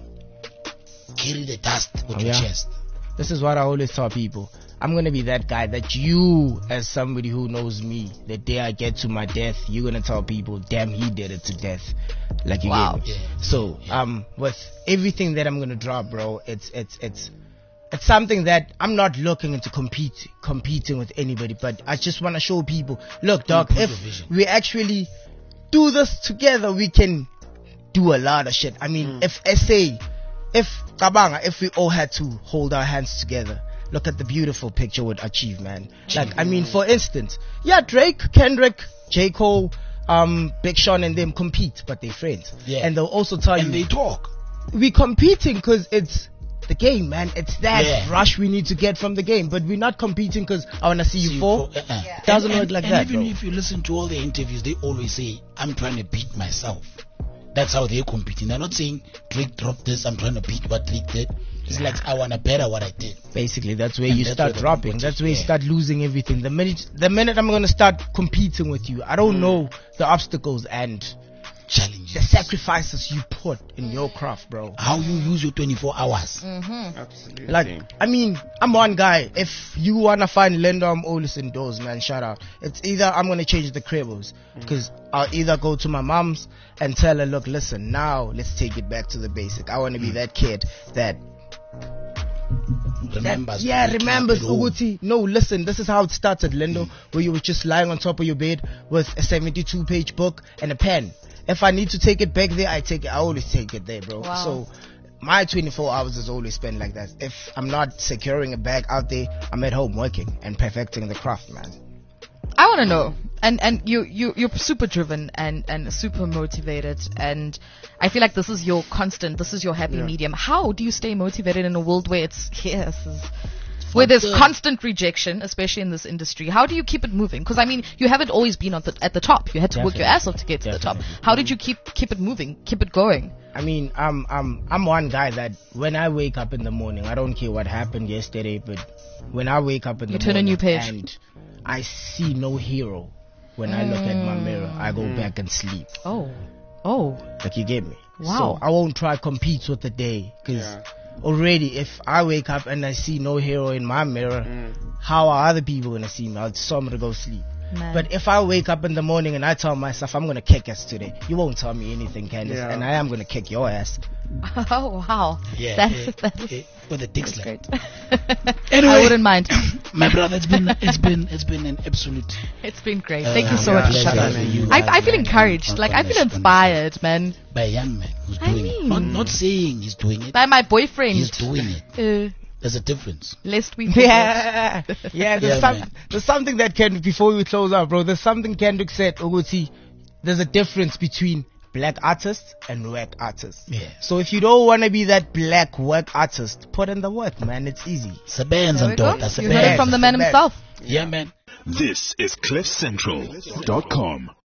carry the dust with Oh, your yeah. chest? This is what I always tell people. I'm gonna be that guy that you, as somebody who knows me, the day I get to my death, you're gonna tell people, damn, he did it to death. Like, you Wow. get me? Yeah. So, Yeah. um, with everything that I'm gonna drop, bro, it's, it's, it's, it's something that I'm not looking into compete competing with anybody, but I just want to show people, look, dog, Improve if your vision. we actually do this together, we can do a lot of shit. I mean, Mm. if S A, if Kabanga, if we all had to hold our hands together, look at the beautiful picture we'd achieve, man. Like, I mean, for instance, yeah, Drake, Kendrick, J. Cole, um, Big Sean and them compete, but they're friends. Yeah. And they'll also tell And you, they talk. we competing because it's the game, man. It's that Yeah. rush we need to get from the game, but we're not competing because I want to see, See you fall. for- uh-uh. Doesn't And- work like and that, even bro. if you listen to all the interviews, they always say, I'm trying to beat myself. That's how they're competing. They're not saying, Drake dropped this, I'm trying to beat what Drake did. It's like, I want to better what I did. Basically, that's where And you that's start where the dropping. competition- That's where you yeah. start losing everything. The minute, the minute I'm gonna start competing with you, I don't know the obstacles and Challenges. the sacrifices you put in your craft, bro. How you use your twenty-four hours. Mm-hmm. Absolutely. Like, I mean, I'm one guy. If you wanna find Lendom Olis indoors, man, shout out. It's either I'm gonna change the cribbles, because I'll either go to my mom's and tell her, look, listen, now let's take it back to the basic. I wanna be that kid that Remembers. That, yeah, to wake remembers up at home. Uguti. No, listen, this is how it started, Lindo, where you were just lying on top of your bed with a seventy-two page book and a pen. If I need to take it back there, I take it. I always take it there, bro. Wow. So my twenty-four hours is always spent like that. If I'm not securing a bag out there, I'm at home working and perfecting the craft, man. I want to know, and and you you you're super driven and and super motivated, and I feel like this is your constant, this is your happy Yeah. medium. How do you stay motivated in a world where it's yes, is- where there's the- constant rejection, especially in this industry? How do you keep it moving? Because I mean, you haven't always been at the at the top. You had to work your Definitely. ass off to get to the top. Definitely. How did you keep keep it moving, keep it going? I mean, I'm I'm I'm one guy that when I wake up in the morning, I don't care what happened yesterday, but when I wake up in You the turn a morning new page. and I see no hero, when I look at my mirror, I go back and sleep. Oh, oh, Like, you get me? Wow. So I won't try compete with the day, because Yeah. already if I wake up and I see no hero in my mirror, Mm. how are other people gonna see me? I'll just I'm gonna go sleep. man. But if I wake up in the morning and I tell myself I'm gonna kick ass today, you won't tell me anything, Candice, Yeah. and I am gonna kick your ass. oh wow, Yeah, that's yeah, that's, yeah, with a dick that's slap. great. Anyway. I wouldn't mind. My brother, it's been it's been it's been an absolute. It's been great. Uh, Thank you so yeah, much, pleasure Shaka. having you I, guys, I feel man, encouraged. on- Like on I this- feel on this- inspired, man. By a young man who's I doing it. Not not saying he's doing it. By my boyfriend. He's doing it. Uh, There's a difference. lest we forget. Yeah, yeah. There's, Yeah, some, man. there's something that Kendrick, before we close out, bro. There's something Kendrick said. Uguti, there's a difference between black artists and work artists. Yeah. So if you don't want to be that black work artist, put in the work, man. It's easy. Sabands There we and go. daughter. You heard it from the man Sabands. himself. Yeah, man. This is cliff central dot com.